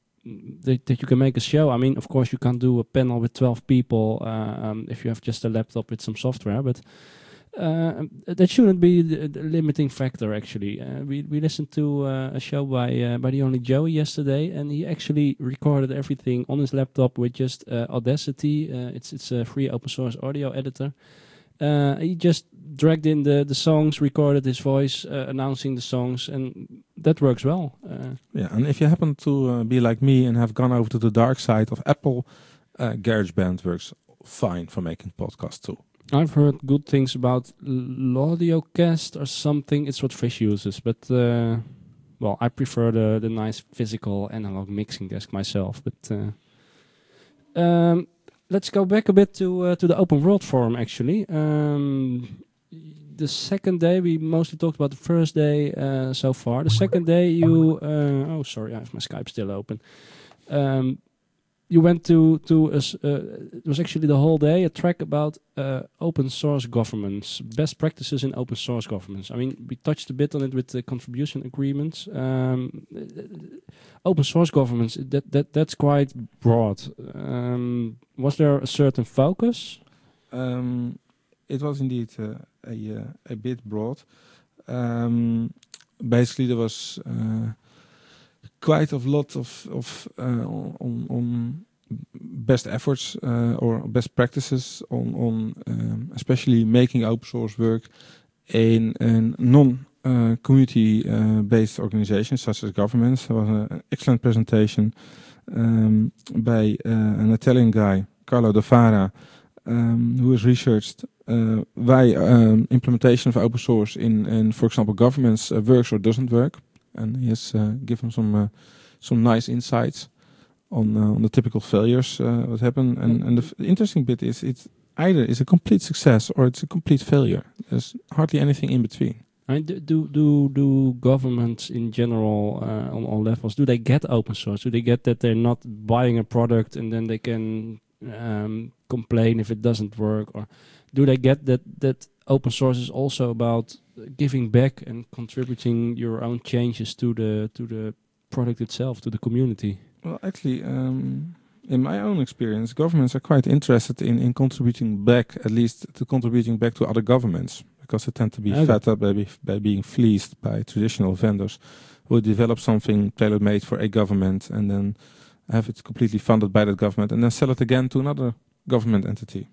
that, that you can make a show. I mean, of course, you can't do a panel with twelve people uh, um, if you have just a laptop with some software, but. Uh, that shouldn't be the, the limiting factor. Actually, uh, we we listened to uh, a show by uh, by the only Joey yesterday, and he actually recorded everything on his laptop with just uh, Audacity. Uh, it's it's a free open source audio editor. Uh, he just dragged in the the songs, recorded his voice uh, announcing the songs, and that works well. Uh, yeah, and if you happen to uh, be like me and have gone over to the dark side of Apple, uh, GarageBand works fine for making podcasts too. I've heard good things about Audiocast or something. It's what Fish uses, but uh, well, I prefer the the nice physical analog mixing desk myself. But uh, um, let's go back a bit to uh, to the Open World Forum. Actually, um, the second day we mostly talked about the first day uh, so far. The second day, you uh, oh sorry, I have my Skype still open. Um, You went to to a, s- uh, it was actually the whole day a track about uh, open source governments, best practices in open source governments. I mean, we touched a bit on it with the contribution agreements. Um, open source governments, that that that's quite broad. Um, was there a certain focus? Um, it was indeed uh, a uh, a bit broad. Um, basically, there was uh, quite a lot of of uh, on on best efforts uh, or best practices on on um, especially making open source work in a non uh, community uh, based organizations such as governments. There was a- an excellent presentation um, by uh, an Italian guy, Carlo De Fara, um, who has researched uh, why um, implementation of open source in, in for example, governments uh, works or doesn't work, and he has uh, given some uh, some nice insights on uh, on the typical failures uh, what happen. And and the f- interesting bit is it's either is a complete success or it's a complete failure. There's hardly anything in between. I mean, do do do, do governments in general uh, on all levels, do they get open source? Do they get that they're not buying a product and then they can um, complain if it doesn't work, or do they get that that open source is also about giving back and contributing your own changes to the to the product itself, to the community? Well, actually, um, in my own experience, governments are quite interested in, in contributing back, at least to contributing back to other governments, because they tend to be Okay. fed up by, be, by being fleeced by traditional vendors who develop something tailor-made for a government and then have it completely funded by that government and then sell it again to another government entity.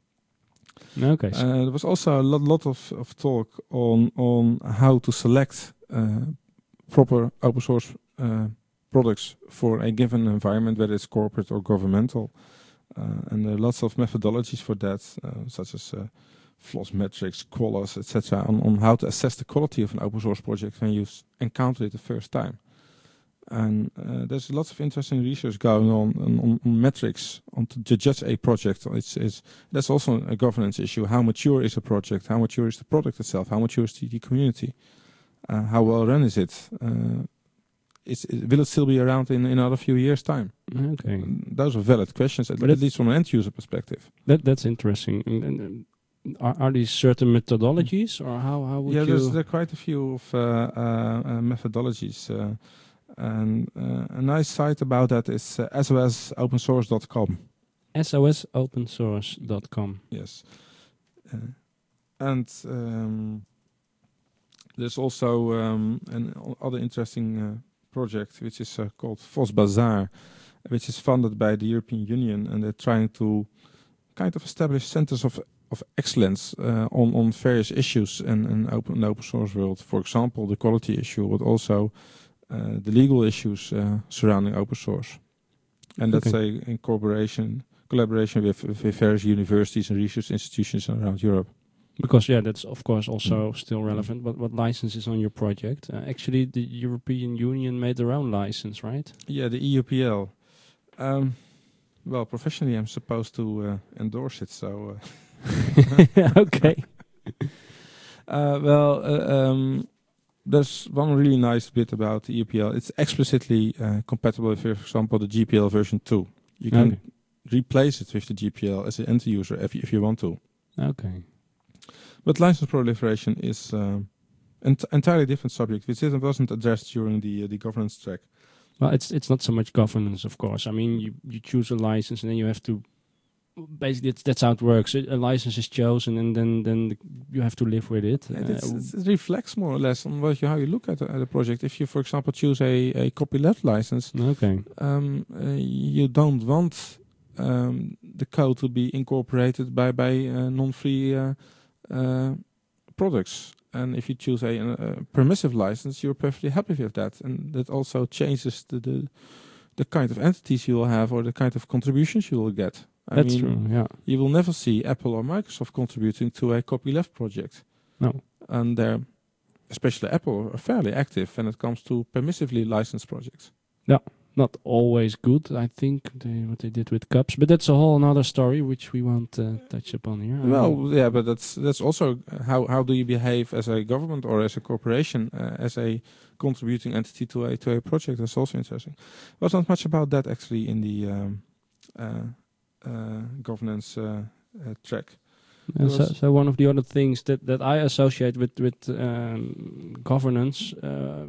Okay. so- Uh, there was also a lot, lot of, of talk on on how to select uh, proper open source uh, products for a given environment, whether it's corporate or governmental. Uh, and there are lots of methodologies for that, uh, such as uh, Floss Metrics, Qualys, et cetera, on, on how to assess the quality of an open source project when you s- encounter it the first time. And uh, there's lots of interesting research going on on, on, on metrics on to, to judge a project. It's, it's that's also a governance issue. How mature is a project? How mature is the product itself? How mature is the, the community? Uh, how well run is it? Uh, is, it? Will it still be around in, in another few years' time? Okay. Those are valid questions, at, But at least from an end user perspective. That that's interesting. And, and, and are, are these certain methodologies, or how how would Yeah, you? there's there are quite a few of uh, uh, uh, methodologies. Uh, and uh, a nice site about that is uh, S O S open source dot com. S O S open source dot com. Yes. Uh, and um, there's also um, an o- other interesting uh, project which is uh, called Vos Bazaar, which is funded by the European Union, and they're trying to kind of establish centers of of excellence uh, on on various issues in in open in the open source world. For example, the quality issue, but also uh, the legal issues uh, surrounding open source. And that's Okay. a in collaboration collaboration with, with various universities and research institutions around Europe. Because yeah, that's of course also Mm. still relevant. But what license is on your project? Uh, actually, the European Union made their own license, right? Yeah, the E U P L. Um, well, professionally, I'm supposed to uh, endorse it, so. Uh, Okay. uh, well, uh, um, there's one really nice bit about the E U P L. It's explicitly uh, compatible with, for example, the G P L version two. You can Okay. replace it with the G P L as an end user if you, if you want to. Okay. But license proliferation is um, an entirely different subject, which didn't- wasn't addressed during the uh, the governance track. Well, it's it's not so much governance, of course. I mean, you, you choose a license and then you have to. Basically, it's, that's how it works. A a license is chosen, and then then the, you have to live with it. And Uh, it's, it's, it reflects more or less on what you, how you look at, the- at a project. If you, for example, choose a, a copyleft license, okay. um, uh, you don't want um, the code to be incorporated by by uh, non-free uh, uh, products. And if you choose a, a permissive license, you're perfectly happy with that, and that also changes the the, the kind of entities you will have or the kind of contributions you will get. I That's mean, true. Yeah. you will never see Apple or Microsoft contributing to a copyleft project. No. And they're, especially Apple, are fairly active when it comes to permissively licensed projects. Not always good, I think, they, what they did with cups. But that's a whole another story, which we won't uh, touch upon here. Um, Well, yeah, but that's that's also uh, how how do you behave as a government or as a corporation, uh, as a contributing entity to a to a project? That's also interesting. There's not much about that actually in the um, uh, uh, governance uh, uh, track. And so, was- so one of the other things that, that I associate with with um, governance, uh,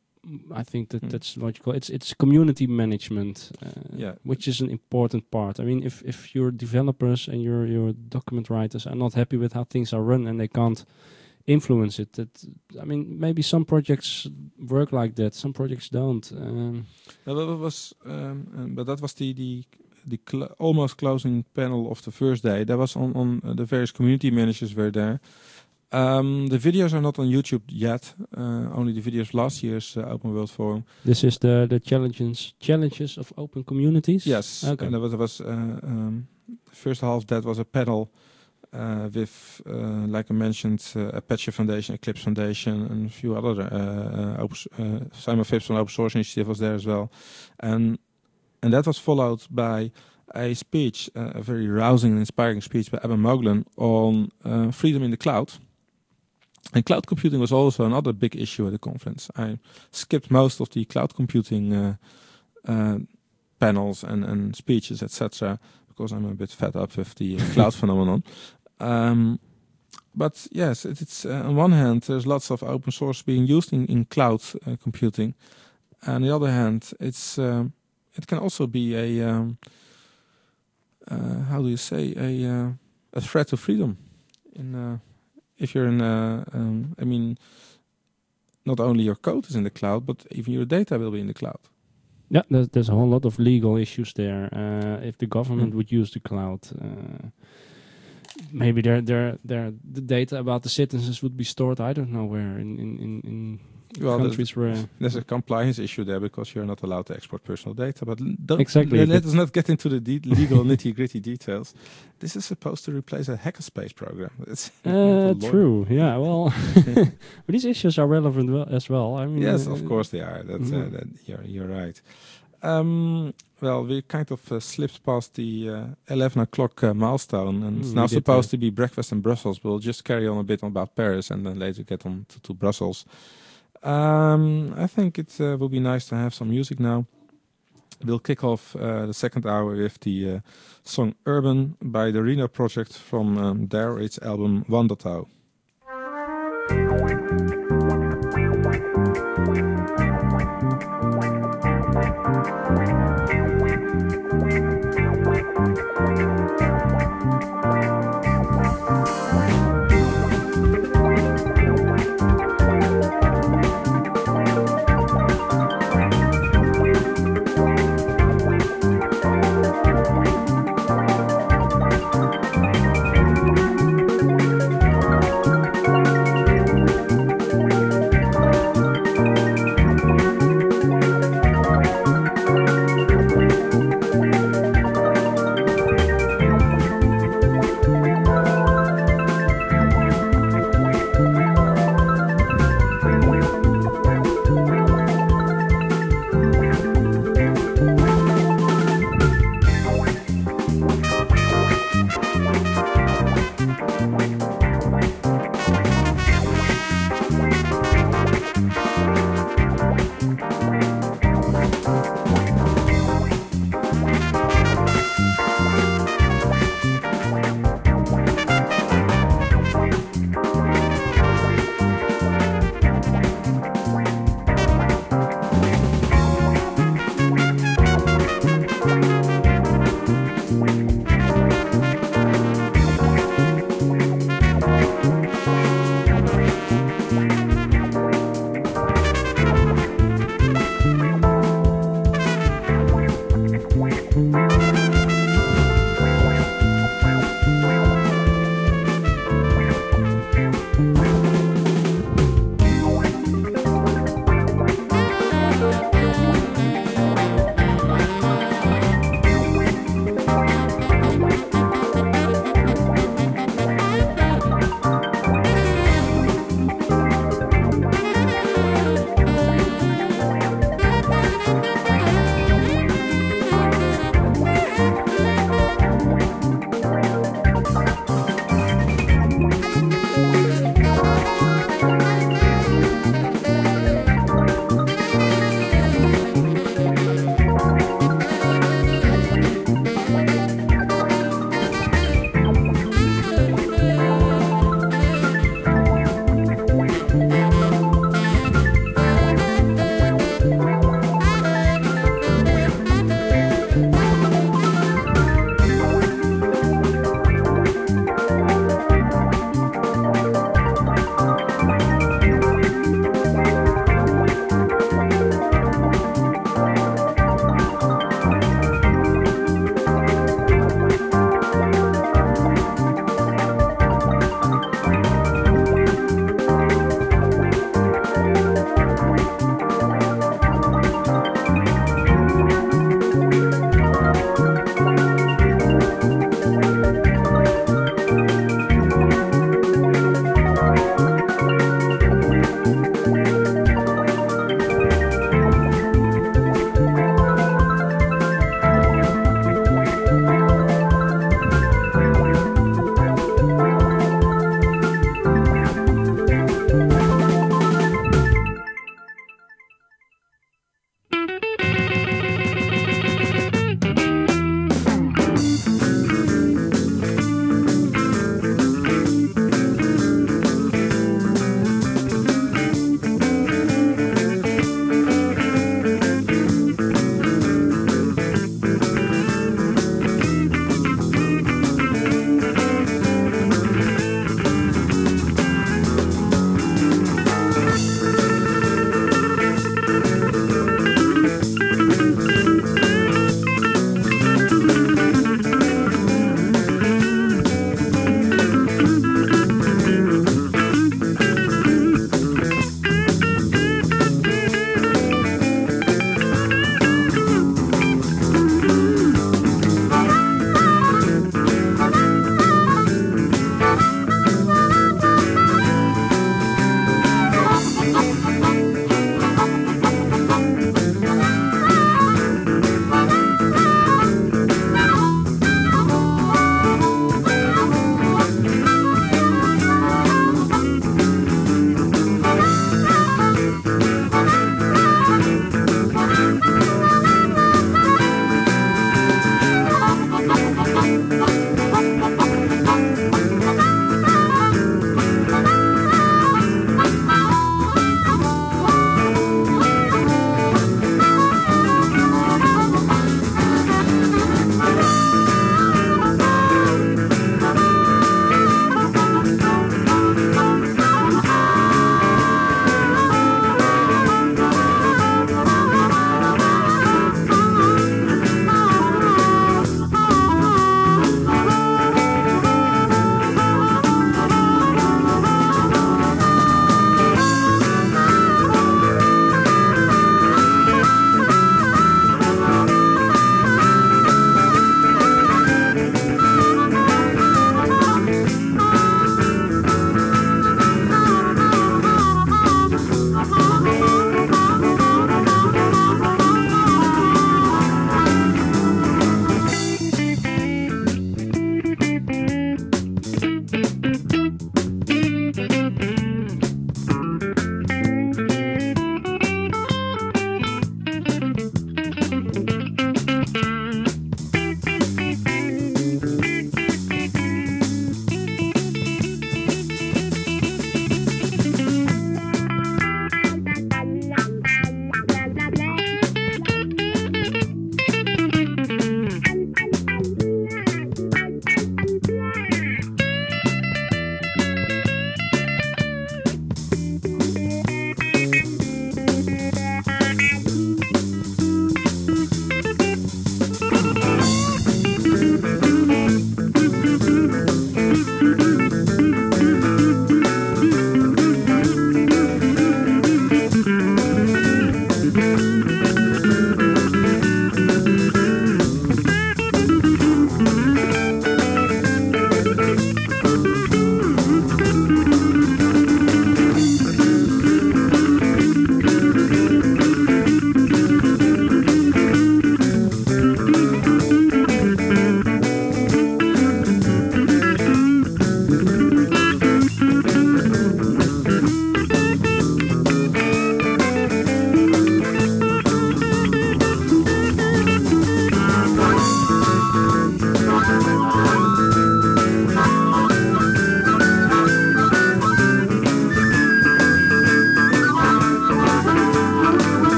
I think that Hmm. that's logical. It's it's community management, uh, Yeah. which is an important part. I mean, if if your developers and your your document writers are not happy with how things are run and they can't influence it, that I mean, maybe some projects work like that, some projects don't. Um, Well, that was, um, um, but that was the the the cl- almost closing panel of the first day. That was on on uh, the various community managers were there. Um, the videos are not on YouTube yet. Uh, only the videos last year's uh, Open World Forum. this is the the challenges challenges of open communities. Yes, Okay. and there was, there was uh, um, the first half of that was a panel uh, with, uh, like I mentioned, uh, Apache Foundation, Eclipse Foundation, and a few other. Uh, uh, open, s- uh, Simon Phipps from Open Source Initiative was there as well, and and that was followed by a speech, uh, a very rousing and inspiring speech by Eben Moglen on uh, freedom in the cloud. And cloud computing was also another big issue at the conference. I skipped most of the cloud computing uh, uh, panels and, and speeches, et cetera, because I'm a bit fed up with the uh, cloud phenomenon. Um, but yes, it, it's uh, on one hand, there's lots of open source being used in, in cloud uh, computing. On the other hand, it's um, it can also be a um, uh, how do you say a uh, a threat to freedom. In uh, if you're in, uh, um, I mean, not only your code is in the cloud, but even your data will be in the cloud. Yeah, there's, there's a whole lot of legal issues there. Uh, if the government Mm. would use the cloud, uh, maybe their their their the data about the citizens would be stored. I don't know where in in in, in Well, there's, countries where there's a compliance issue there because you're not allowed to export personal data. But l- don't, Exactly, let but- us not get into the de- legal nitty gritty details. This is supposed to replace a hackerspace program. It's uh, not a law. true, yeah. Well, but these issues are relevant well, as well. I mean, Yes, uh, of course they are. That's, uh, mhm. that you're you're right. Um, well, we kind of uh, slipped past the uh, eleven o'clock uh, milestone, and it's Mm, now we did, supposed uh, to be breakfast in Brussels. We'll just carry on a bit about Paris, and then later get on to, to Brussels. Um, I think it uh, will be nice to have some music now. We'll kick off uh, the second hour with the uh, song "Urban" by the Reno Project from um, their its album Wandertau. Thank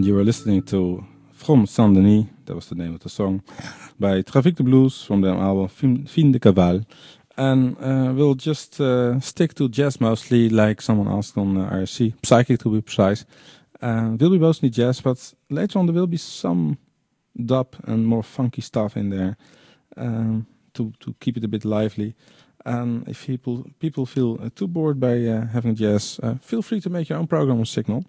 you were listening to From Saint Denis, that was the name of the song, by Trafic de Blues from their album Fin Fin de Cabal. And uh, we'll just uh, stick to jazz mostly, like someone asked on uh, I R C, psychic to be precise. Uh, will be mostly jazz, but later on there will be some dub and more funky stuff in there um, to to keep it a bit lively. And if people people feel uh, too bored by uh, having jazz, uh, feel free to make your own program on Signal.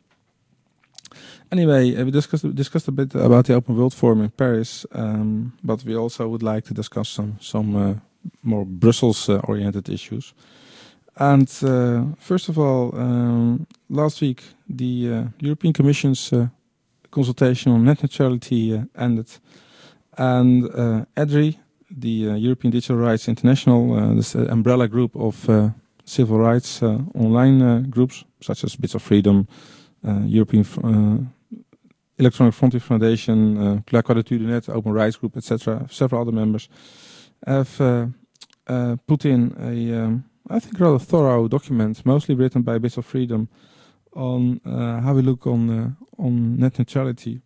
Anyway, uh, we discussed discussed a bit about the Open World Forum in Paris, um, but we also would like to discuss some some uh, more Brussels-oriented uh, issues. And uh, first of all, um, last week the uh, European Commission's uh, consultation on net neutrality uh, ended, and uh, E D R I, the uh, European Digital Rights International, uh, this uh, umbrella group of uh, civil rights uh, online uh, groups such as Bits of Freedom, uh, European uh, Electronic Frontier Foundation, uh, La Quadrature du Net, Open Rights Group, et cetera, several other members, have uh, uh, put in a, um, I think, rather thorough document, mostly written by Bits of Freedom, on uh, how we look on uh, on net neutrality.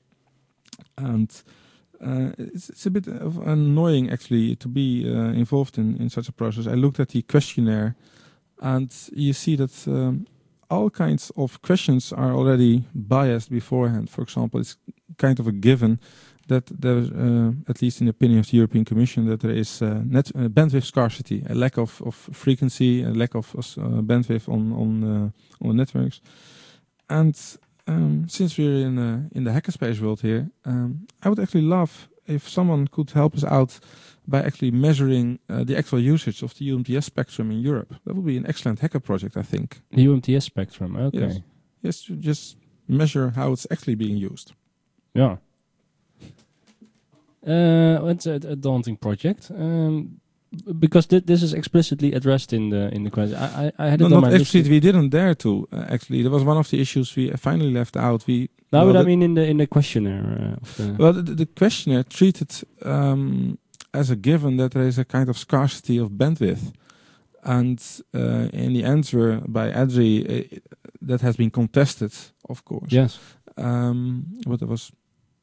And uh, it's, it's a bit of annoying, actually, to be uh, involved in, in such a process. I looked at the questionnaire, and you see that um, all kinds of questions are already biased beforehand. For example, it's kind of a given that there, uh, at least in the opinion of the European Commission, that there is uh, net uh, bandwidth scarcity, a lack of, of frequency, a lack of uh, bandwidth on on uh, on networks. And um, since we're in uh, in the hackerspace world here, um, I would actually love if someone could help us out by actually measuring uh, the actual usage of the U M T S spectrum in Europe. That would be an excellent hacker project, I think. The U M T S spectrum, okay. Yes, yes, to just measure how it's actually being used. Yeah. Uh, it's a, a daunting project, um, b- because th- this is explicitly addressed in the in the question. I, I, I had No, it on not my actually. list. We didn't dare to. Uh, actually, that was one of the issues we finally left out. We No, well, but I the- mean in the in the questionnaire. Uh, of the well, the, the questionnaire treated um, as a given that there is a kind of scarcity of bandwidth, and uh, in the answer by E D R I, uh, that has been contested, of course. yes. Um, but I was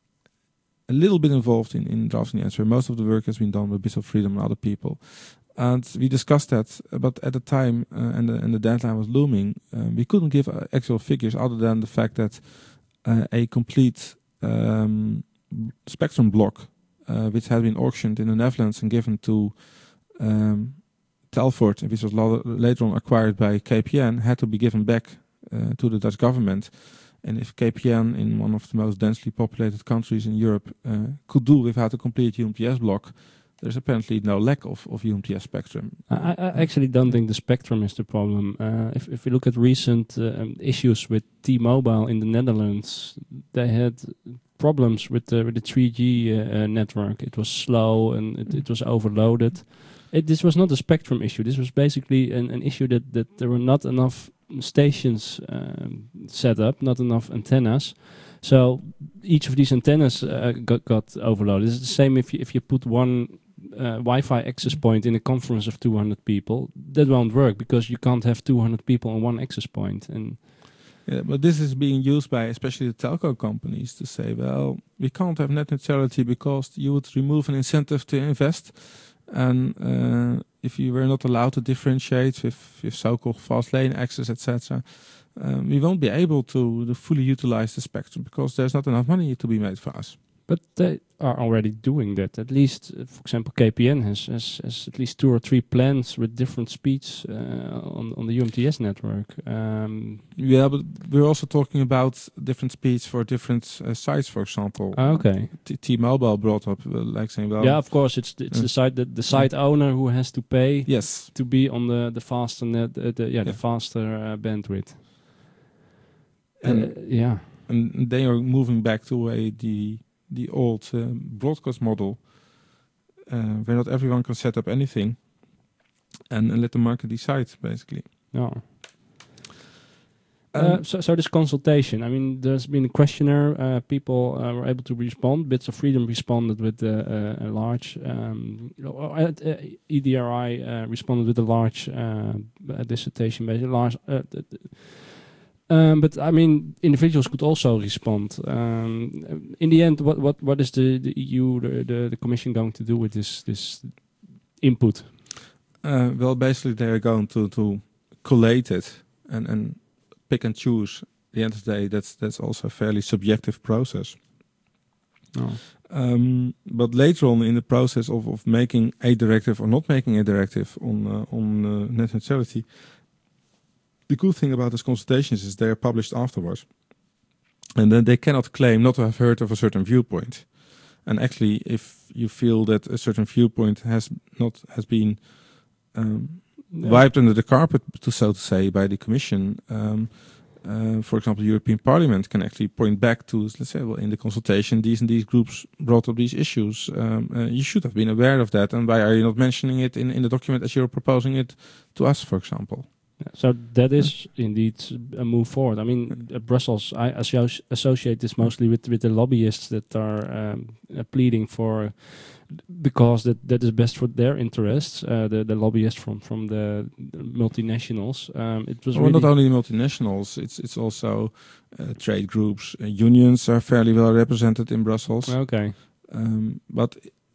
a little bit involved in, in drafting the answer. Most of the work has been done by Bits of Freedom and other people. And we discussed that, uh, but at the time, uh, and, the, and the deadline was looming, um, we couldn't give uh, actual figures other than the fact that uh, a complete um, spectrum block, uh, which had been auctioned in the Netherlands and given to um, Telfort, which was lo- later on acquired by K P N, had to be given back uh, to the Dutch government. And if K P N, in one of the most densely populated countries in Europe, uh, could do without a complete U M T S block, there's apparently no lack of, of U M T S spectrum. I, I actually don't think the spectrum is the problem. Uh, if if we look at recent uh, um, issues with T-Mobile in the Netherlands, they had problems with the with the three G uh, uh, network. It was slow and it, it was overloaded. It, this was not a spectrum issue. This was basically an, an issue that, that there were not enough stations um, set up, not enough antennas. So each of these antennas uh, got, got overloaded. It's the same if you, if you put one uh, Wi-Fi access point in a conference of two hundred people. That won't work because you can't have two hundred people on one access point. And Yeah, but this is being used by especially the telco companies to say, well, we can't have net neutrality because you would remove an incentive to invest. And uh, if you were not allowed to differentiate with, with so-called fast lane access, et cetera, um, we won't be able to, to fully utilize the spectrum because there's not enough money to be made for us. But they are already doing that. At least, uh, for example, K P N has, has, has at least two or three plans with different speeds uh, on, on the U M T S network. Um, Yeah, but we're also talking about different speeds for different uh, sites, for example. ah, okay. T- T-Mobile brought up, uh, like saying, well, yeah, of course, it's it's uh, the site that the site owner who has to pay yes, to be on the the faster net, uh, the, yeah, Yeah. the faster uh, bandwidth. and Uh, yeah. and they are moving back to a the the old uh, broadcast model, uh, where not everyone can set up anything, and, and let the market decide, basically. Yeah. Um, Uh, so, so this consultation, I mean, there's been a questionnaire. Uh, people uh, were able to respond. Bits of Freedom responded with uh, uh, a large. Um, uh, uh, E D R I uh, responded with a large uh, uh, dissertation, basically large. Uh, th- th- Um, but I mean, individuals could also respond. Um, in the end, what what what is the, the E U, the, the the Commission, going to do with this this input? Uh, well, basically, they're going to, to collate it and, and pick and choose. At the end of the day, that's that's also a fairly subjective process. Oh. Um, but later on in the process of, of making a directive or not making a directive on uh, on uh, net neutrality, the good thing about these consultations is they are published afterwards, and then they cannot claim not to have heard of a certain viewpoint. And actually, if you feel that a certain viewpoint has not has been um, Yeah. wiped under the carpet, to so to say, by the Commission. Um, uh, for example, the European Parliament can actually point back to, let's say, well, in the consultation, these and these groups brought up these issues. Um, uh, you should have been aware of that, and why are you not mentioning it in, in the document as you're proposing it to us, for example? Yeah, so that is indeed a move forward. I mean, uh, Brussels, I associ- associate this mostly with, with the lobbyists that are um, uh, pleading for, because that, that is best for their interests, uh, the, the lobbyists from, from the, the multinationals. Um, it was Well, really not only multinationals, it's it's also uh, trade groups. Uh, unions are fairly well represented in Brussels. Okay. Um, but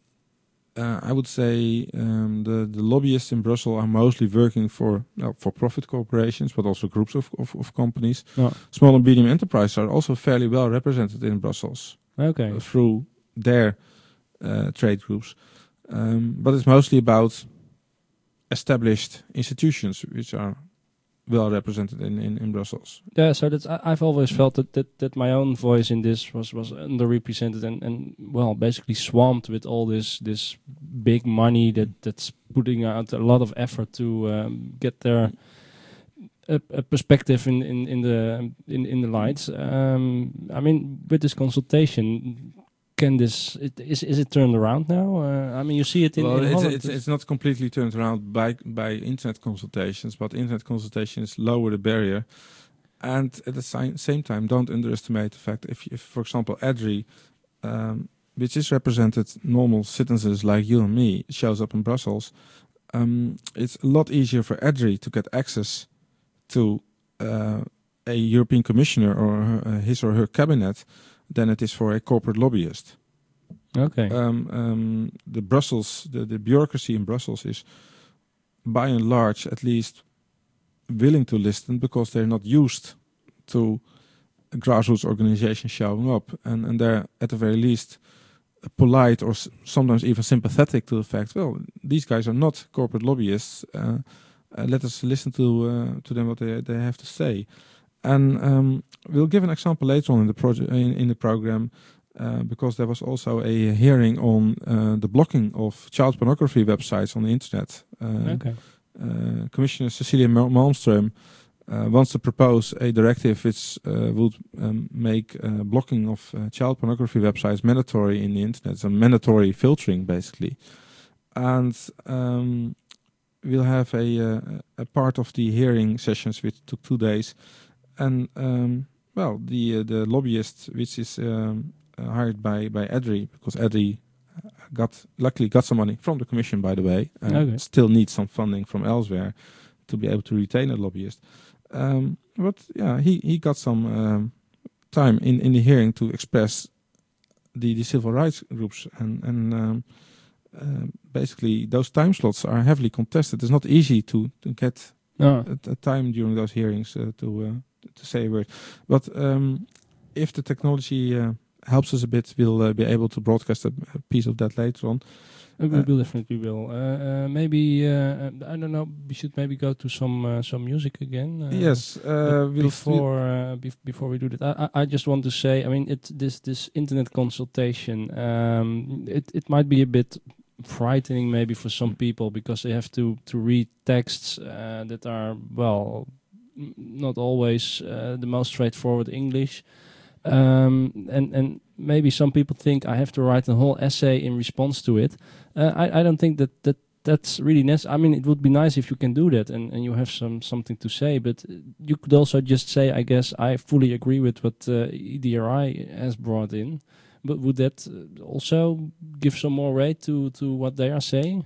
uh, I would say um, the, the lobbyists in Brussels are mostly working for well, for profit corporations, but also groups of, of, of companies. Oh. Small and medium enterprises are also fairly well represented in Brussels Okay. uh, through their uh, trade groups. Um, but it's mostly about established institutions which are well represented in, in, in Brussels. Yeah, so that's I, I've always felt that, that that my own voice in this was was underrepresented and, and well basically swamped with all this this big money that that's putting out a lot of effort to um, get their a, a perspective in, in, in the in, in the lights. Um, I mean, with this consultation, can this it, is is it turned around now? Uh, I mean, you see it in, well, in it's, Holland. it's it's not completely turned around by by internet consultations, but internet consultations lower the barrier, and at the si- same time, don't underestimate the fact if, if for example, EDRI, um, which is represented normal citizens like you and me, shows up in Brussels, um, it's a lot easier for EDRI to get access to uh, a European commissioner or her, uh, his or her cabinet than it is for a corporate lobbyist. Okay. Um, um, the Brussels, the, the bureaucracy in Brussels is, by and large, at least willing to listen because they're not used to grassroots organizations showing up, and, and they're at the very least polite or s- sometimes even sympathetic to the fact, well, these guys are not corporate lobbyists. Uh, uh, let us listen to uh, to them what they they have to say. And um, we'll give an example later on in the project in, in the program, uh, because there was also a hearing on uh, the blocking of child pornography websites on the internet. Uh, Okay. uh, Commissioner Cecilia Mal- Malmström uh, wants to propose a directive which uh, would um, make uh, blocking of uh, child pornography websites mandatory in the internet, so mandatory filtering basically. And um, we'll have a, uh, a part of the hearing sessions which took two days. And um, well, the uh, the lobbyist, which is um, uh, hired by by EDRI, because EDRI got luckily got some money from the Commission, by the way, and Okay. still needs some funding from elsewhere to be able to retain a lobbyist. Um, but yeah, he he got some um, time in, in the hearing to express the, the civil rights groups, and and um, uh, basically those time slots are heavily contested. It's not easy to to get Oh. a, a time during those hearings uh, to uh, to say a word. But um, if the technology uh, helps us a bit, we'll uh, be able to broadcast a, a piece of that later on. Uh, we Uh, will definitely will. Uh, uh, maybe uh, I don't know. We should maybe go to some uh, some music again. Uh, yes, uh, but we'll before uh, bef- before we do that, I, I I just want to say, I mean, it this this internet consultation. Um, it it might be a bit frightening maybe for some people because they have to to read texts uh, that are well n- not always uh, the most straightforward English. Um, and and maybe some people think I have to write a whole essay in response to it. Uh, I I don't think that that that's really necessary. I mean, it would be nice if you can do that and, and you have some something to say. But uh, you could also just say, I guess I fully agree with what uh, E D R I has brought in. But would that uh, also give some more weight to to what they are saying?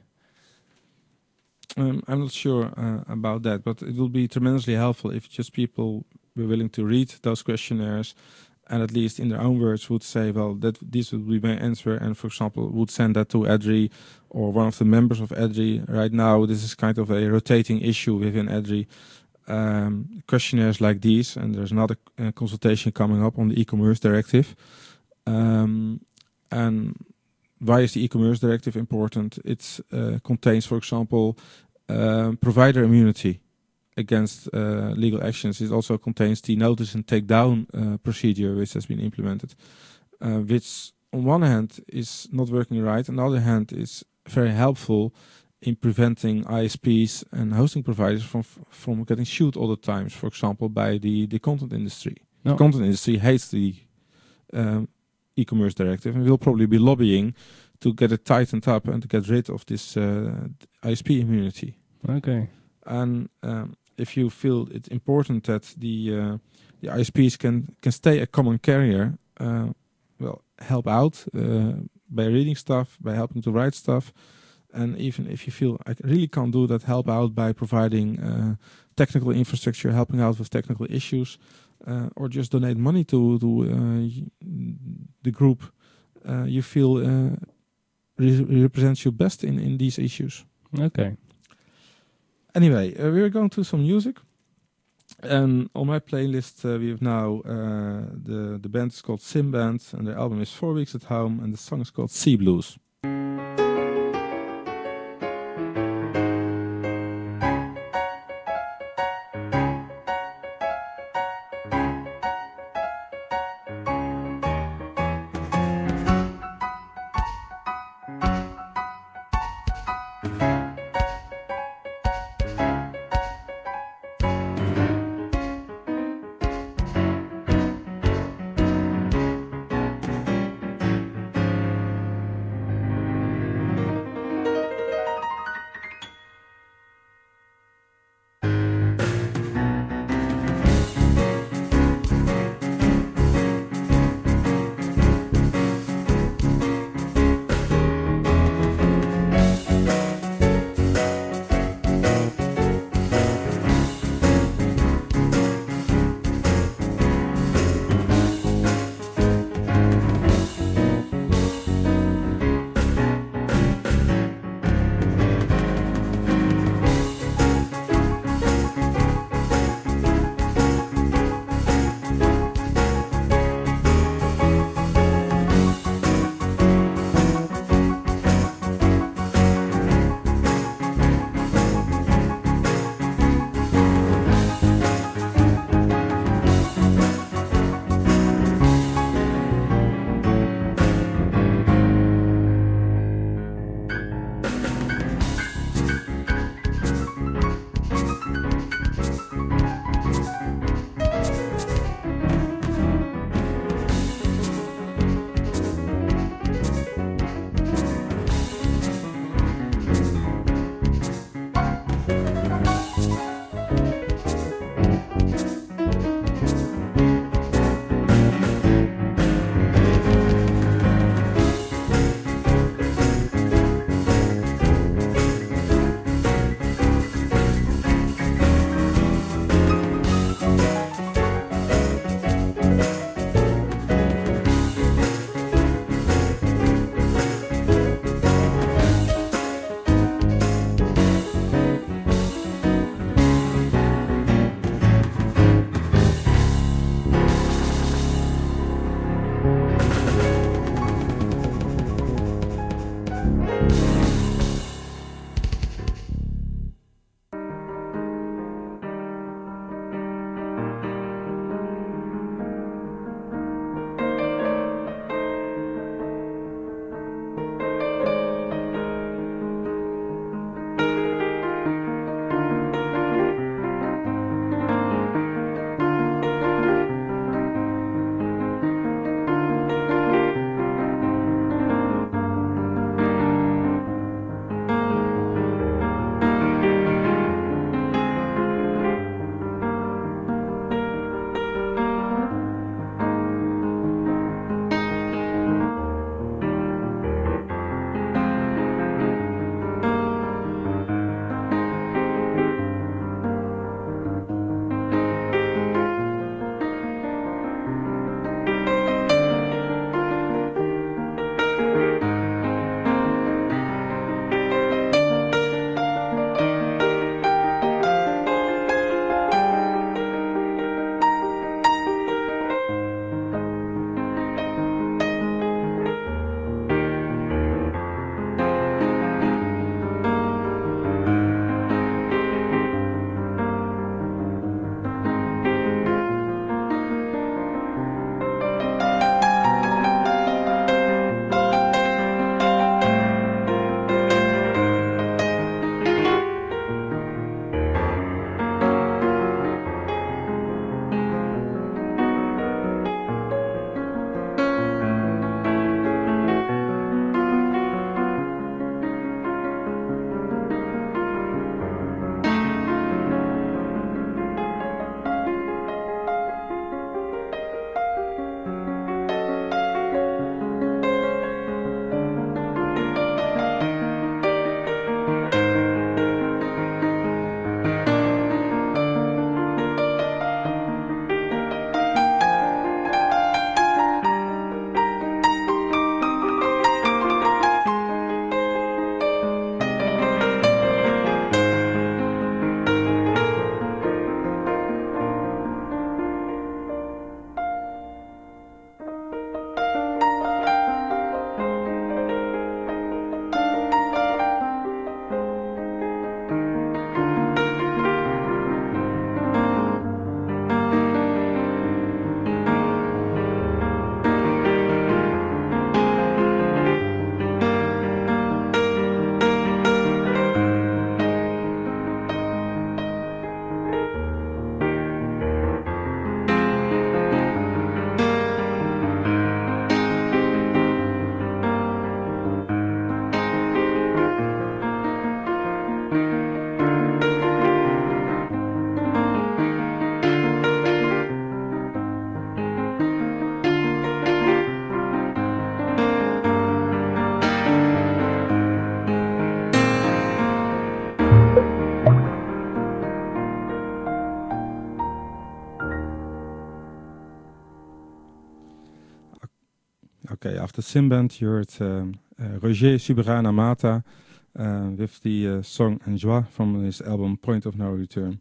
Um, I'm not sure uh, about that, but it will be tremendously helpful if just people were willing to read those questionnaires, and at least in their own words would say, well, that this would be my answer, and for example would send that to EDRI or one of the members of EDRI. Right now this is kind of a rotating issue within EDRI, um, questionnaires like these, and there's another uh, consultation coming up on the e-commerce directive. Um, and why is the e-commerce directive important? It uh, contains, for example, uh, provider immunity against uh, legal actions. It also contains the notice and take down uh, procedure, which has been implemented, uh, which on one hand is not working right, on the other hand is very helpful in preventing I S Ps and hosting providers from from getting sued all the times, for example, by the, the content industry. No. The content industry hates the um, e-commerce directive and will probably be lobbying to get it tightened up and to get rid of this uh, I S P immunity. Okay. And um, if you feel it important that the uh, the I S Ps can can stay a common carrier, uh, well, help out uh, by reading stuff, by helping to write stuff, and even if you feel I really can't do that, help out by providing uh, technical infrastructure, helping out with technical issues, uh, or just donate money to to uh, the group uh, you feel uh, re- represents you best in in these issues. Okay. Anyway, uh, we're going to some music, and on my playlist uh, we have now uh, the the band is called Sim Band, and their album is Four Weeks at Home, and the song is called Sea Blues. Okay, after Simband, you heard um, uh, Roger Suberana Mata uh, with the uh, song Enjoy from his album Point of No Return.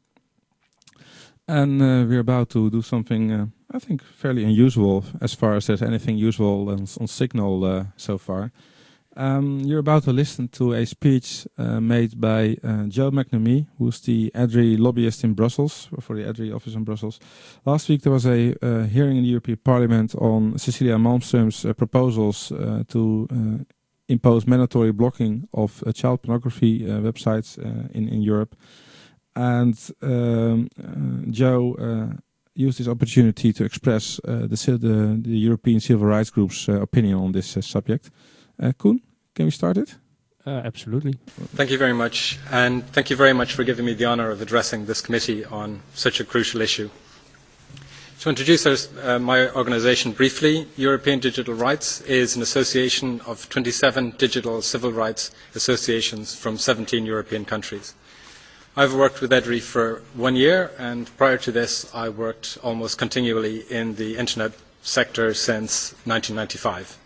And uh, we're about to do something, uh, I think, fairly unusual, as far as there's anything usual on, on Signal uh, so far. Um, you're about to listen to a speech uh, made by uh, Joe McNamee, who's the E D R I lobbyist in Brussels, for the E D R I office in Brussels. Last week there was a uh, hearing in the European Parliament on Cecilia Malmström's uh, proposals uh, to uh, impose mandatory blocking of uh, child pornography uh, websites uh, in, in Europe. And um, uh, Joe uh, used this opportunity to express uh, the, the, the European civil rights group's uh, opinion on this uh, subject. Uh, Koen, can we start it? Uh, absolutely. Thank you very much, and thank you very much for giving me the honour of addressing this committee on such a crucial issue. To introduce our, uh, my organisation briefly, European Digital Rights is an association of twenty-seven digital civil rights associations from seventeen European countries. I've worked with E D R I for one year, and prior to this I worked almost continually in the internet sector since nineteen ninety-five.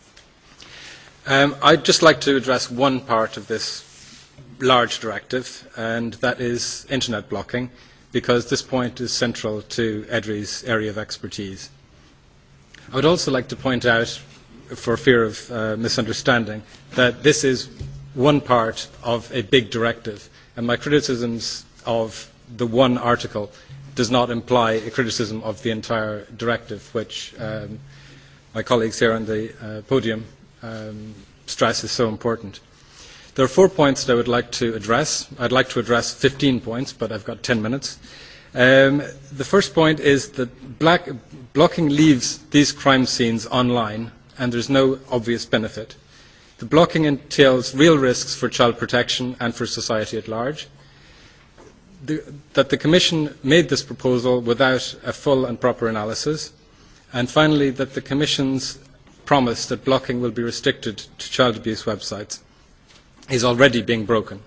Um, I'd just like to address one part of this large directive, and that is internet blocking, because this point is central to E D R I's area of expertise. I would also like to point out, for fear of uh, misunderstanding, that this is one part of a big directive, and my criticisms of the one article does not imply a criticism of the entire directive, which um, my colleagues here on the uh, podium Um, stress is so important. There are four points that I would like to address. I'd like to address fifteen points, but I've got ten minutes. Um, the first point is that black, blocking leaves these crime scenes online, and there's no obvious benefit. The blocking entails real risks for child protection and for society at large. The, that the Commission made this proposal without a full and proper analysis. And finally, that the Commission's promise that blocking will be restricted to child abuse websites is already being broken.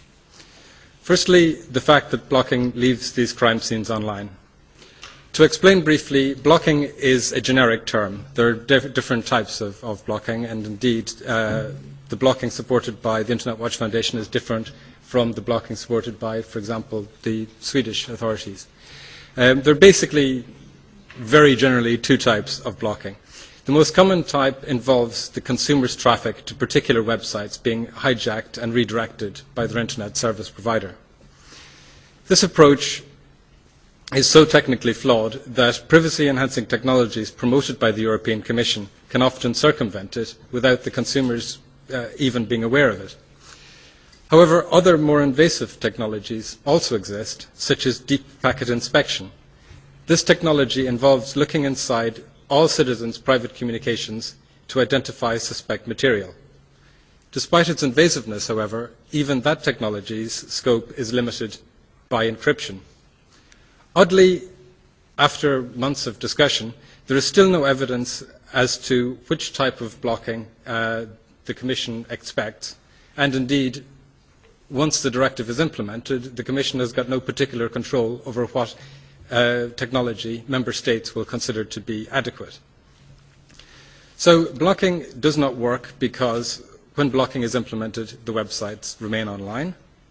Firstly, the fact that blocking leaves these crime scenes online. To explain briefly, blocking is a generic term. There are diff different types of, of blocking, and indeed uh, the blocking supported by the Internet Watch Foundation is different from the blocking supported by, for example, the Swedish authorities. Um, there are basically, very generally, two types of blocking. The most common type involves the consumer's traffic to particular websites being hijacked and redirected by their internet service provider. This approach is so technically flawed that privacy-enhancing technologies promoted by the European Commission can often circumvent it without the consumers uh, even being aware of it. However, other more invasive technologies also exist, such as deep packet inspection. This technology involves looking inside all citizens' private communications to identify suspect material. Despite its invasiveness, however, even that technology's scope is limited by encryption. Oddly, after months of discussion, there is still no evidence as to which type of blocking uh, the Commission expects, and indeed, once the directive is implemented, the Commission has got no particular control over what Uh, technology member states will consider to be adequate. So blocking does not work because when blocking is implemented, the websites remain online.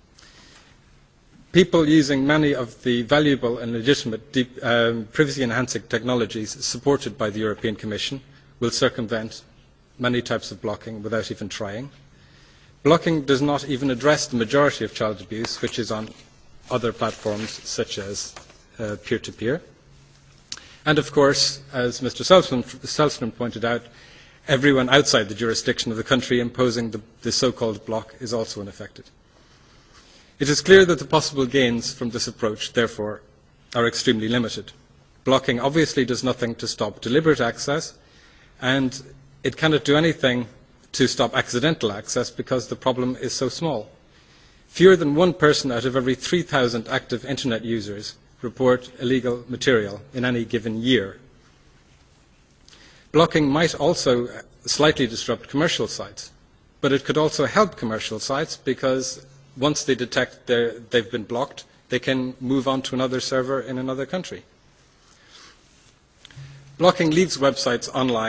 People using many of the valuable and legitimate deep, um, privacy-enhancing technologies supported by the European Commission will circumvent many types of blocking without even trying. Blocking does not even address the majority of child abuse, which is on other platforms such as Uh, peer-to-peer. And of course, as Mister Selstrom pointed out, everyone outside the jurisdiction of the country imposing the, the so-called block is also unaffected. It is clear that the possible gains from this approach, therefore, are extremely limited. Blocking obviously does nothing to stop deliberate access, and it cannot do anything to stop accidental access because the problem is so small. Fewer than one person out of every three thousand active Internet users report illegal material in any given year. Blocking might also slightly disrupt commercial sites, but it could also help commercial sites because once they detect they've been blocked, they can move on to another server in another country. Blocking leaves websites online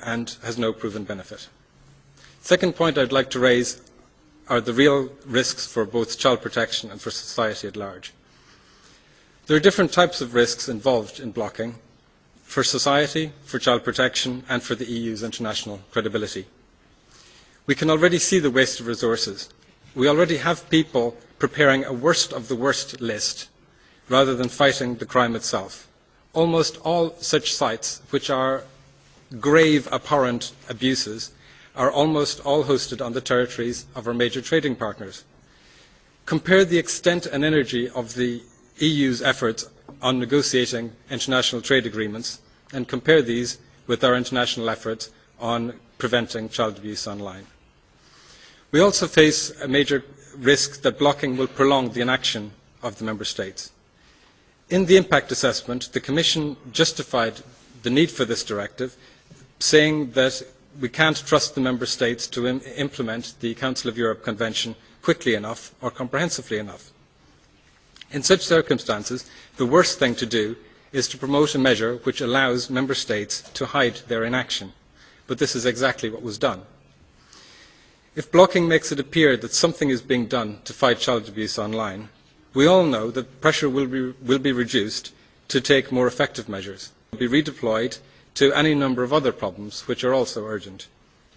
and has no proven benefit. Second point I'd like to raise are the real risks for both child protection and for society at large. There are different types of risks involved in blocking for society, for child protection, and for the E U's international credibility. We can already see the waste of resources. We already have people preparing a worst of the worst list rather than fighting the crime itself. Almost all such sites, which are grave, abhorrent abuses, are almost all hosted on the territories of our major trading partners. Compare the extent and energy of the E U's efforts on negotiating international trade agreements and compare these with our international efforts on preventing child abuse online. We also face a major risk that blocking will prolong the inaction of the Member States. In the impact assessment, the Commission justified the need for this directive, saying that we can't trust the Member States to im implement the Council of Europe Convention quickly enough or comprehensively enough. In such circumstances, the worst thing to do is to promote a measure which allows Member States to hide their inaction. But this is exactly what was done. If blocking makes it appear that something is being done to fight child abuse online, we all know that pressure will be, will be reduced to take more effective measures, will be redeployed to any number of other problems which are also urgent.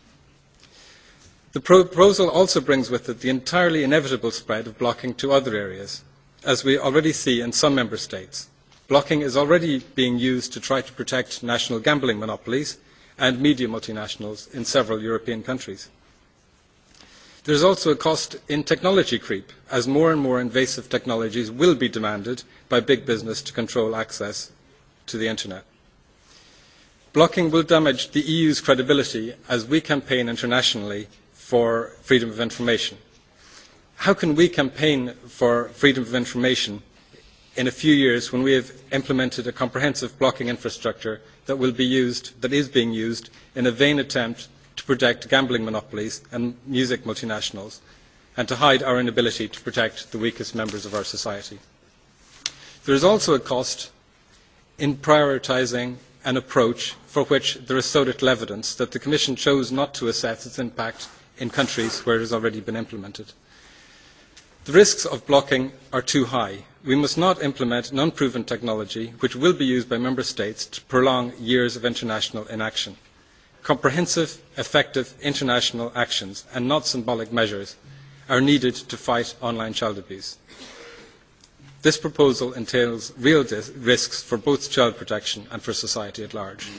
The proposal also brings with it the entirely inevitable spread of blocking to other areas, as we already see in some Member States. Blocking is already being used to try to protect national gambling monopolies and media multinationals in several European countries. There is also a cost in technology creep, as more and more invasive technologies will be demanded by big business to control access to the Internet. Blocking will damage the E U's credibility as we campaign internationally for freedom of information. How can we campaign for freedom of information in a few years when we have implemented a comprehensive blocking infrastructure that will be used, that is being used, in a vain attempt to protect gambling monopolies and music multinationals, and to hide our inability to protect the weakest members of our society? There is also a cost in prioritising an approach for which there is so little evidence that the Commission chose not to assess its impact in countries where it has already been implemented. The risks of blocking are too high. We must not implement non-proven technology which will be used by Member States to prolong years of international inaction. Comprehensive, effective international actions and not symbolic measures are needed to fight online child abuse. This proposal entails real risks for both child protection and for society at large.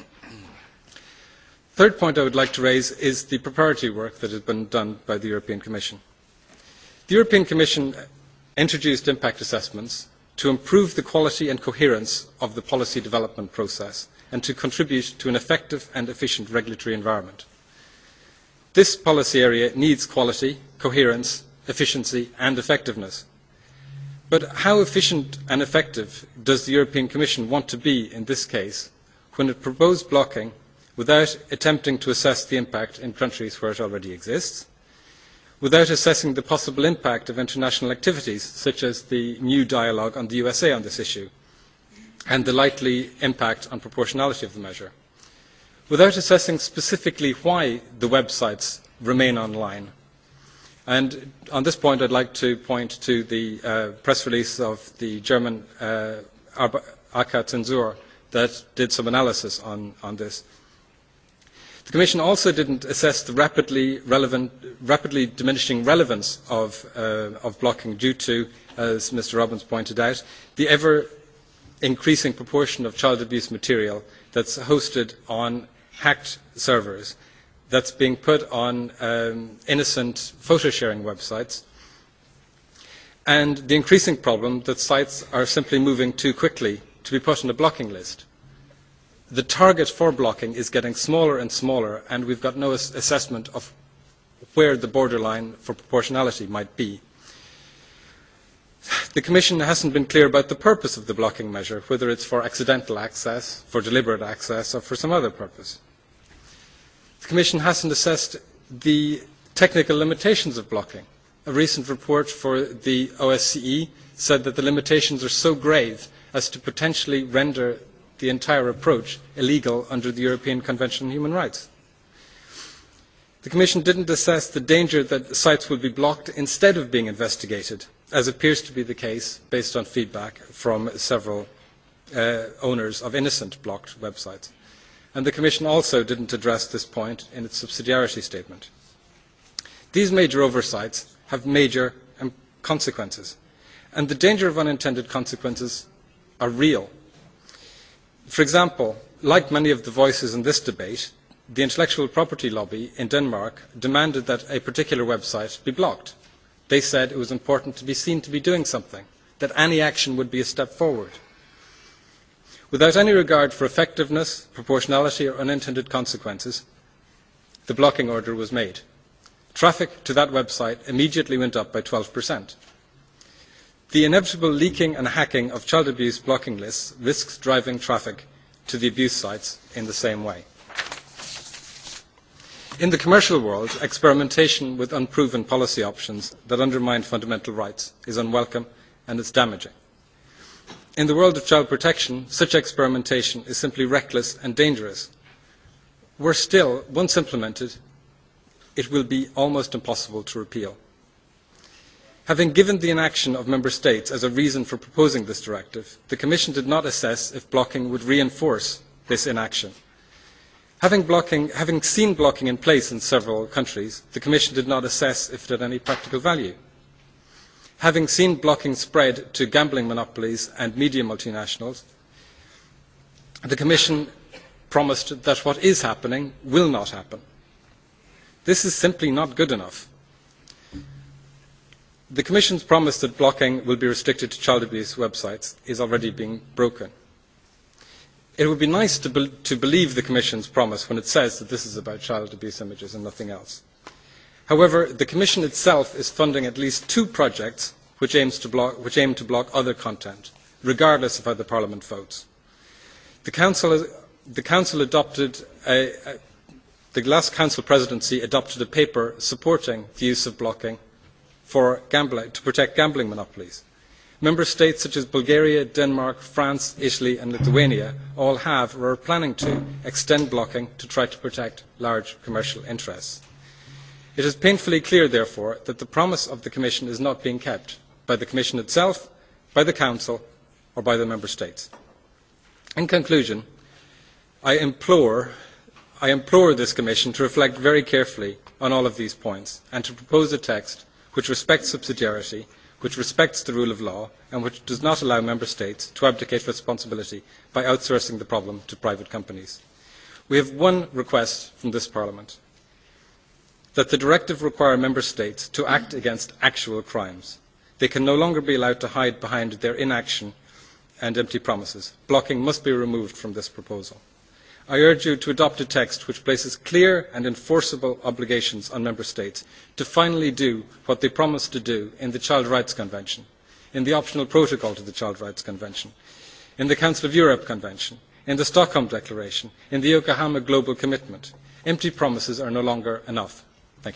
Third point I would like to raise is the preparatory work that has been done by the European Commission. The European Commission introduced impact assessments to improve the quality and coherence of the policy development process and to contribute to an effective and efficient regulatory environment. This policy area needs quality, coherence, efficiency and effectiveness. But how efficient and effective does the European Commission want to be in this case when it proposed blocking without attempting to assess the impact in countries where it already exists, without assessing the possible impact of international activities such as the new dialogue on the U S A on this issue and the likely impact on proportionality of the measure, without assessing specifically why the websites remain online? And on this point I'd like to point to the uh, press release of the German uh, A K Zensur that did some analysis on, on this. The Commission also didn't assess the rapidly, relevant, rapidly diminishing relevance of, uh, of blocking due to, as Mr Robbins pointed out, the ever-increasing proportion of child abuse material that's hosted on hacked servers, that's being put on um, innocent photo-sharing websites, and the increasing problem that sites are simply moving too quickly to be put on a blocking list. The target for blocking is getting smaller and smaller, and we've got no ass assessment of where the borderline for proportionality might be. The Commission hasn't been clear about the purpose of the blocking measure, whether it's for accidental access, for deliberate access, or for some other purpose. The Commission hasn't assessed the technical limitations of blocking. A recent report for the O S C E said that the limitations are so grave as to potentially render the entire approach illegal under the European Convention on Human Rights. The Commission didn't assess the danger that sites would be blocked instead of being investigated, as appears to be the case based on feedback from several uh, owners of innocent blocked websites. And the Commission also didn't address this point in its subsidiarity statement. These major oversights have major um, consequences, and the danger of unintended consequences are real. For example, like many of the voices in this debate, the intellectual property lobby in Denmark demanded that a particular website be blocked. They said it was important to be seen to be doing something, that any action would be a step forward. Without any regard for effectiveness, proportionality or unintended consequences, the blocking order was made. Traffic to that website immediately went up by twelve percent. The inevitable leaking and hacking of child abuse blocking lists risks driving traffic to the abuse sites in the same way. In the commercial world, experimentation with unproven policy options that undermine fundamental rights is unwelcome and it's damaging. In the world of child protection, such experimentation is simply reckless and dangerous. Worse still, once implemented, it will be almost impossible to repeal. Having given the inaction of Member States as a reason for proposing this directive, the Commission did not assess if blocking would reinforce this inaction. Having, blocking, having seen blocking in place in several countries, the Commission did not assess if it had any practical value. Having seen blocking spread to gambling monopolies and media multinationals, the Commission promised that what is happening will not happen. This is simply not good enough. The Commission's promise that blocking will be restricted to child abuse websites is already being broken. It would be nice to, be to believe the Commission's promise when it says that this is about child abuse images and nothing else. However, the Commission itself is funding at least two projects which, aims to block, which aim to block other content, regardless of how the Parliament votes. The Council, the Council adopted a, a, the last Council presidency adopted a paper supporting the use of blocking for gambling, to protect gambling monopolies. Member States such as Bulgaria, Denmark, France, Italy and Lithuania all have or are planning to extend blocking to try to protect large commercial interests. It is painfully clear, therefore, that the promise of the Commission is not being kept by the Commission itself, by the Council or by the Member States. In conclusion, I implore, I implore this Commission to reflect very carefully on all of these points and to propose a text which respects subsidiarity, which respects the rule of law and which does not allow Member States to abdicate responsibility by outsourcing the problem to private companies. We have one request from this Parliament, that the directive require Member States to act against actual crimes. They can no longer be allowed to hide behind their inaction and empty promises. Blocking must be removed from this proposal. I urge you to adopt a text which places clear and enforceable obligations on Member States to finally do what they promised to do in the Child Rights Convention, in the optional protocol to the Child Rights Convention, in the Council of Europe Convention, in the Stockholm Declaration, in the Yokohama Global Commitment. Empty promises are no longer enough. Thank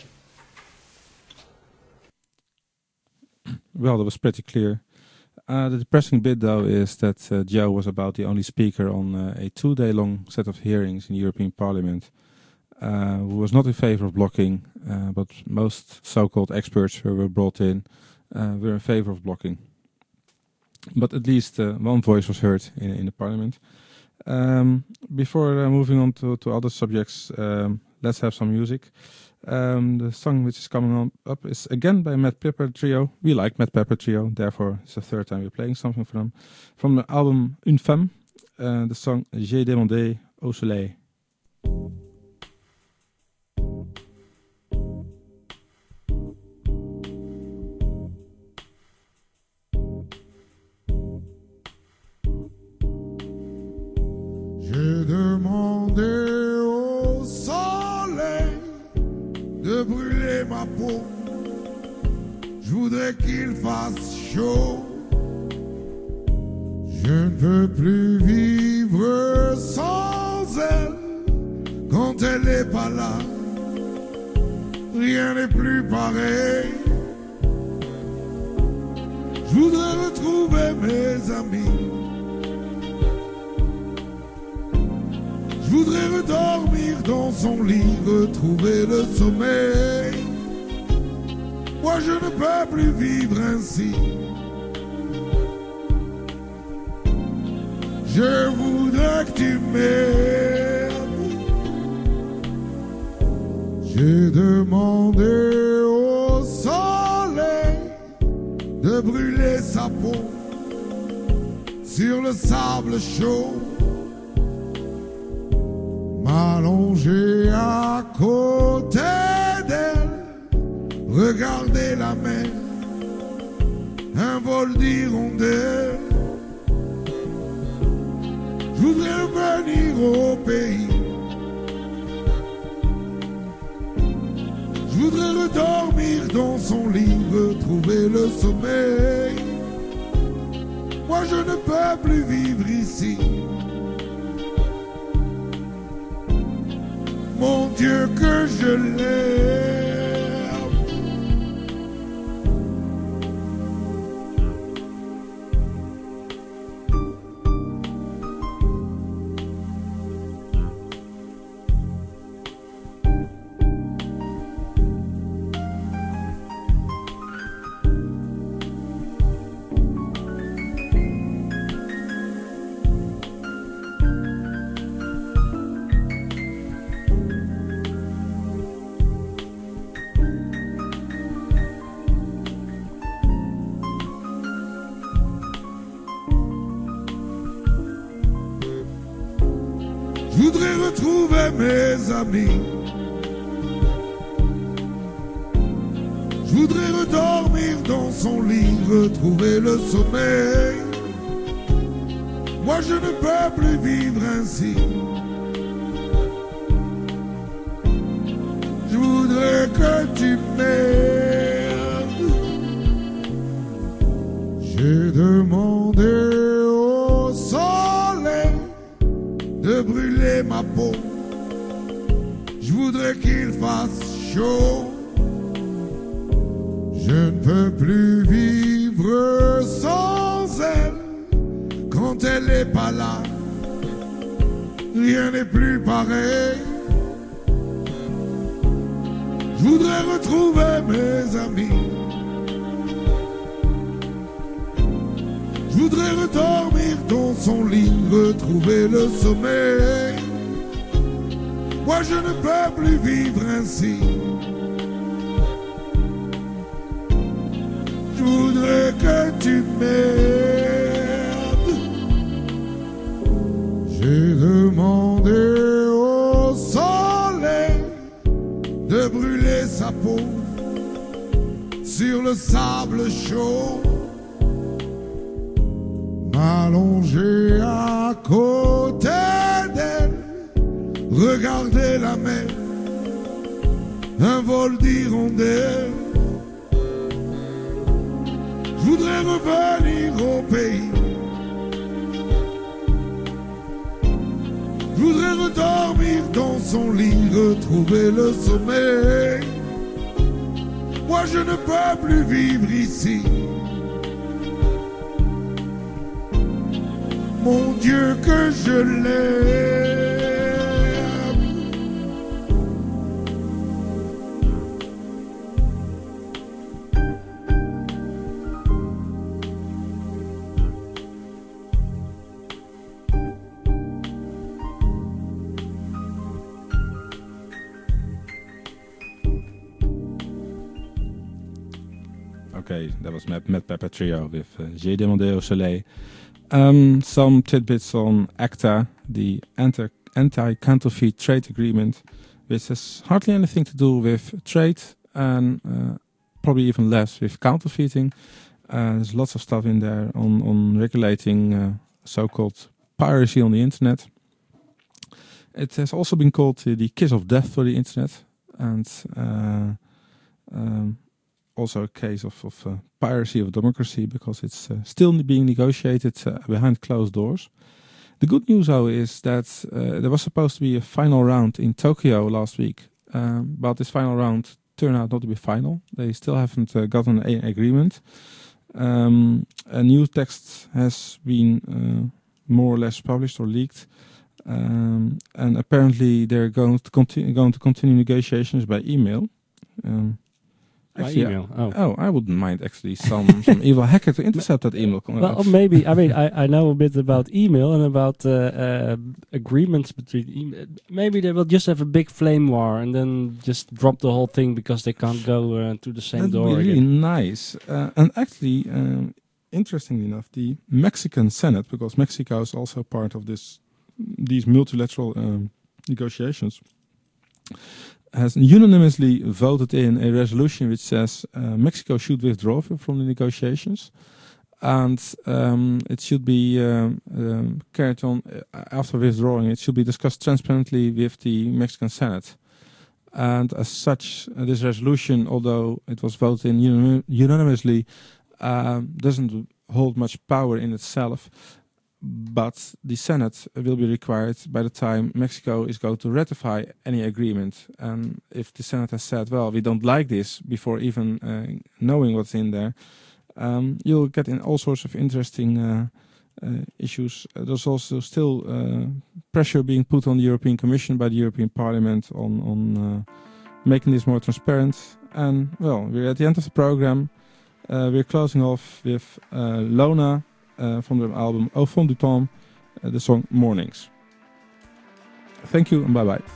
you. Well, that was pretty clear. Uh, the depressing bit, though, is that uh, Joe was about the only speaker on uh, a two-day-long set of hearings in the European Parliament uh, who was not in favor of blocking, uh, but most so-called experts who were brought in uh, were in favor of blocking. But at least uh, one voice was heard in, in the Parliament. Um, before uh, moving on to, to other subjects, um, let's have some music. Um, the song which is coming on up is again by Matt Pepper Trio. We like Matt Pepper Trio, therefore it's the third time we're playing something for them. From the album Une Femme, uh, the song J'ai demandé au soleil. J'ai demandé au soleil de brûler ma peau. Je voudrais qu'il fasse chaud. Je ne peux plus vivre sans elle. Quand elle n'est pas là, rien n'est plus pareil. Je voudrais retrouver mes amis. Je voudrais redormir dormir dans son lit, retrouver le sommeil. Moi je ne peux plus vivre ainsi. Je voudrais que tu m'aimes. J'ai demandé au soleil de brûler sa peau sur le sable chaud, m'allonger à côté d'elle, regarder la mer, un vol d'hirondelles. Je voudrais revenir au pays. Je voudrais redormir dans son lit, retrouver le sommeil. Moi je ne peux plus vivre ici. Mon Dieu que je l'aime. Je voudrais retrouver mes amis. Je voudrais redormir dans son lit, retrouver le sommeil. Moi je ne peux plus vivre ainsi. Je voudrais que tu m'aimes. J'ai demandé au soleil de brûler ma peau. Je voudrais qu'il fasse chaud. Je ne peux plus vivre sans elle. Quand elle n'est pas là, rien n'est plus pareil. Je voudrais retrouver mes amis. Je voudrais redormir dans son lit, retrouver le sommeil. Moi je ne peux plus vivre ainsi. Je voudrais que tu m'aimes. J'ai demandé au soleil de brûler sa peau sur le sable chaud, m'allonger à côté d'elle, regarder la mer, un vol d'hirondelles. Je voudrais revenir au pays. Je voudrais redormir dans son lit, retrouver le sommeil. Moi je ne peux plus vivre ici. Mon Dieu que je l'aime. Okay, that was Matt, Matt Pepper Trio with uh, J'ai demandé au soleil. Um, some tidbits on ACTA, the anti- anti-counterfeit trade agreement, which has hardly anything to do with trade and uh, probably even less with counterfeiting. Uh, there's lots of stuff in there on, on regulating uh, so-called piracy on the internet. It has also been called uh, the kiss of death for the internet, and uh, um, also a case of, of uh, piracy of democracy, because it's uh, still being negotiated uh, behind closed doors. The good news, though, is that uh, there was supposed to be a final round in Tokyo last week, um, but this final round turned out not to be final. They still haven't uh, gotten an agreement. Um, a new text has been uh, more or less published or leaked, Um, and apparently they're going to continue going to continue negotiations by email. Um, By actually, email. I, Oh. oh, I wouldn't mind actually some some evil hacker to intercept that email. Well, or maybe I mean I, I know a bit about email and about uh, uh, agreements between email. Maybe they will just have a big flame war and then just drop the whole thing because they can't go uh, to the same That'd door be really again. nice. Uh, and actually, um, interestingly enough, the Mexican Senate, because Mexico is also part of this these multilateral um, negotiations, has unanimously voted in a resolution which says uh, Mexico should withdraw f- from the negotiations, and um, it should be um, um, carried on uh, after withdrawing. It should be discussed transparently with the Mexican Senate. And as such, uh, this resolution, although it was voted in unanim- unanimously, um, doesn't hold much power in itself. But the Senate will be required by the time Mexico is going to ratify any agreement. And if the Senate has said, well, we don't like this before even uh, knowing what's in there, um, you'll get in all sorts of interesting uh, uh, issues. Uh, there's also still uh, pressure being put on the European Commission by the European Parliament on, on uh, making this more transparent. And, well, we're at the end of the program. Uh, we're closing off with uh, Lona. Uh, from the album Au Fond du Temps, uh, the song Mornings. Thank you and bye bye.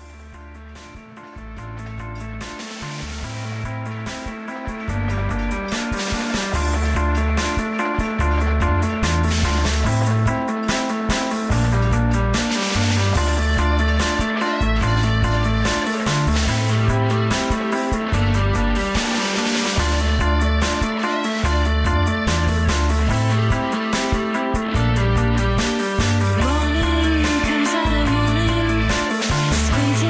Morning comes out of morning, squinting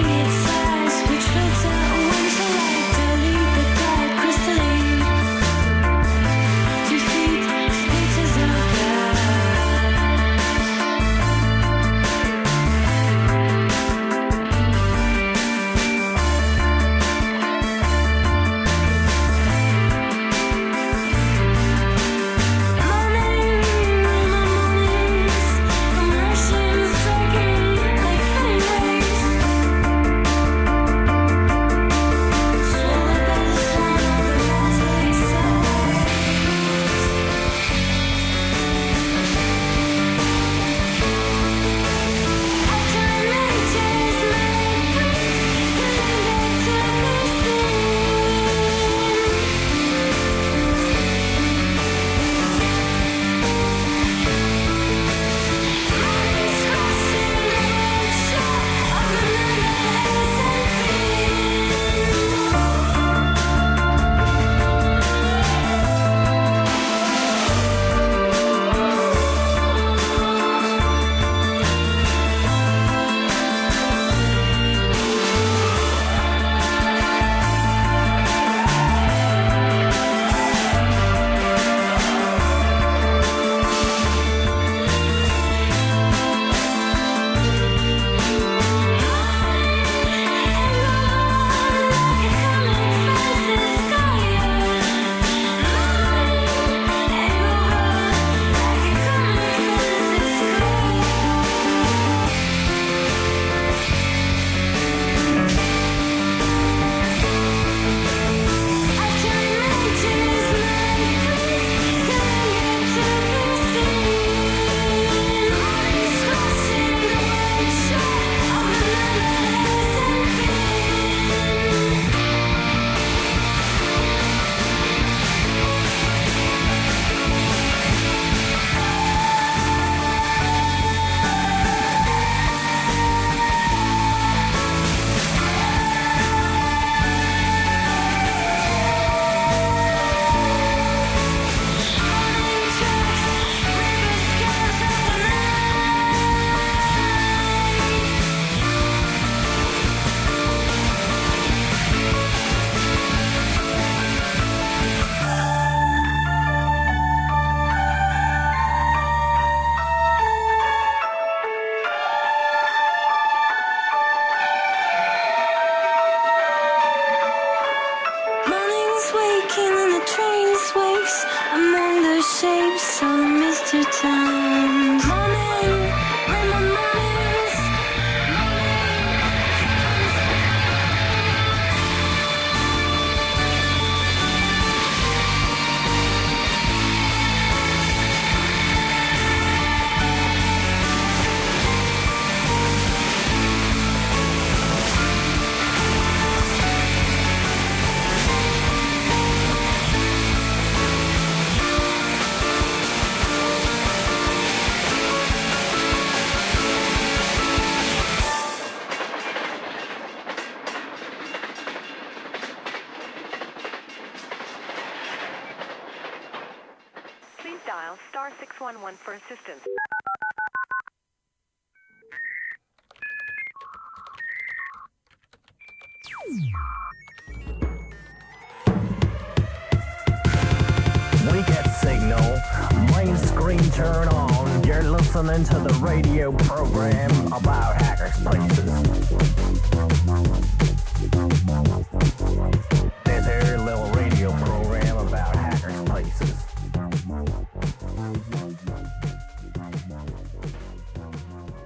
We get signal, main screen turn on. You're listening to the radio program about hackers places.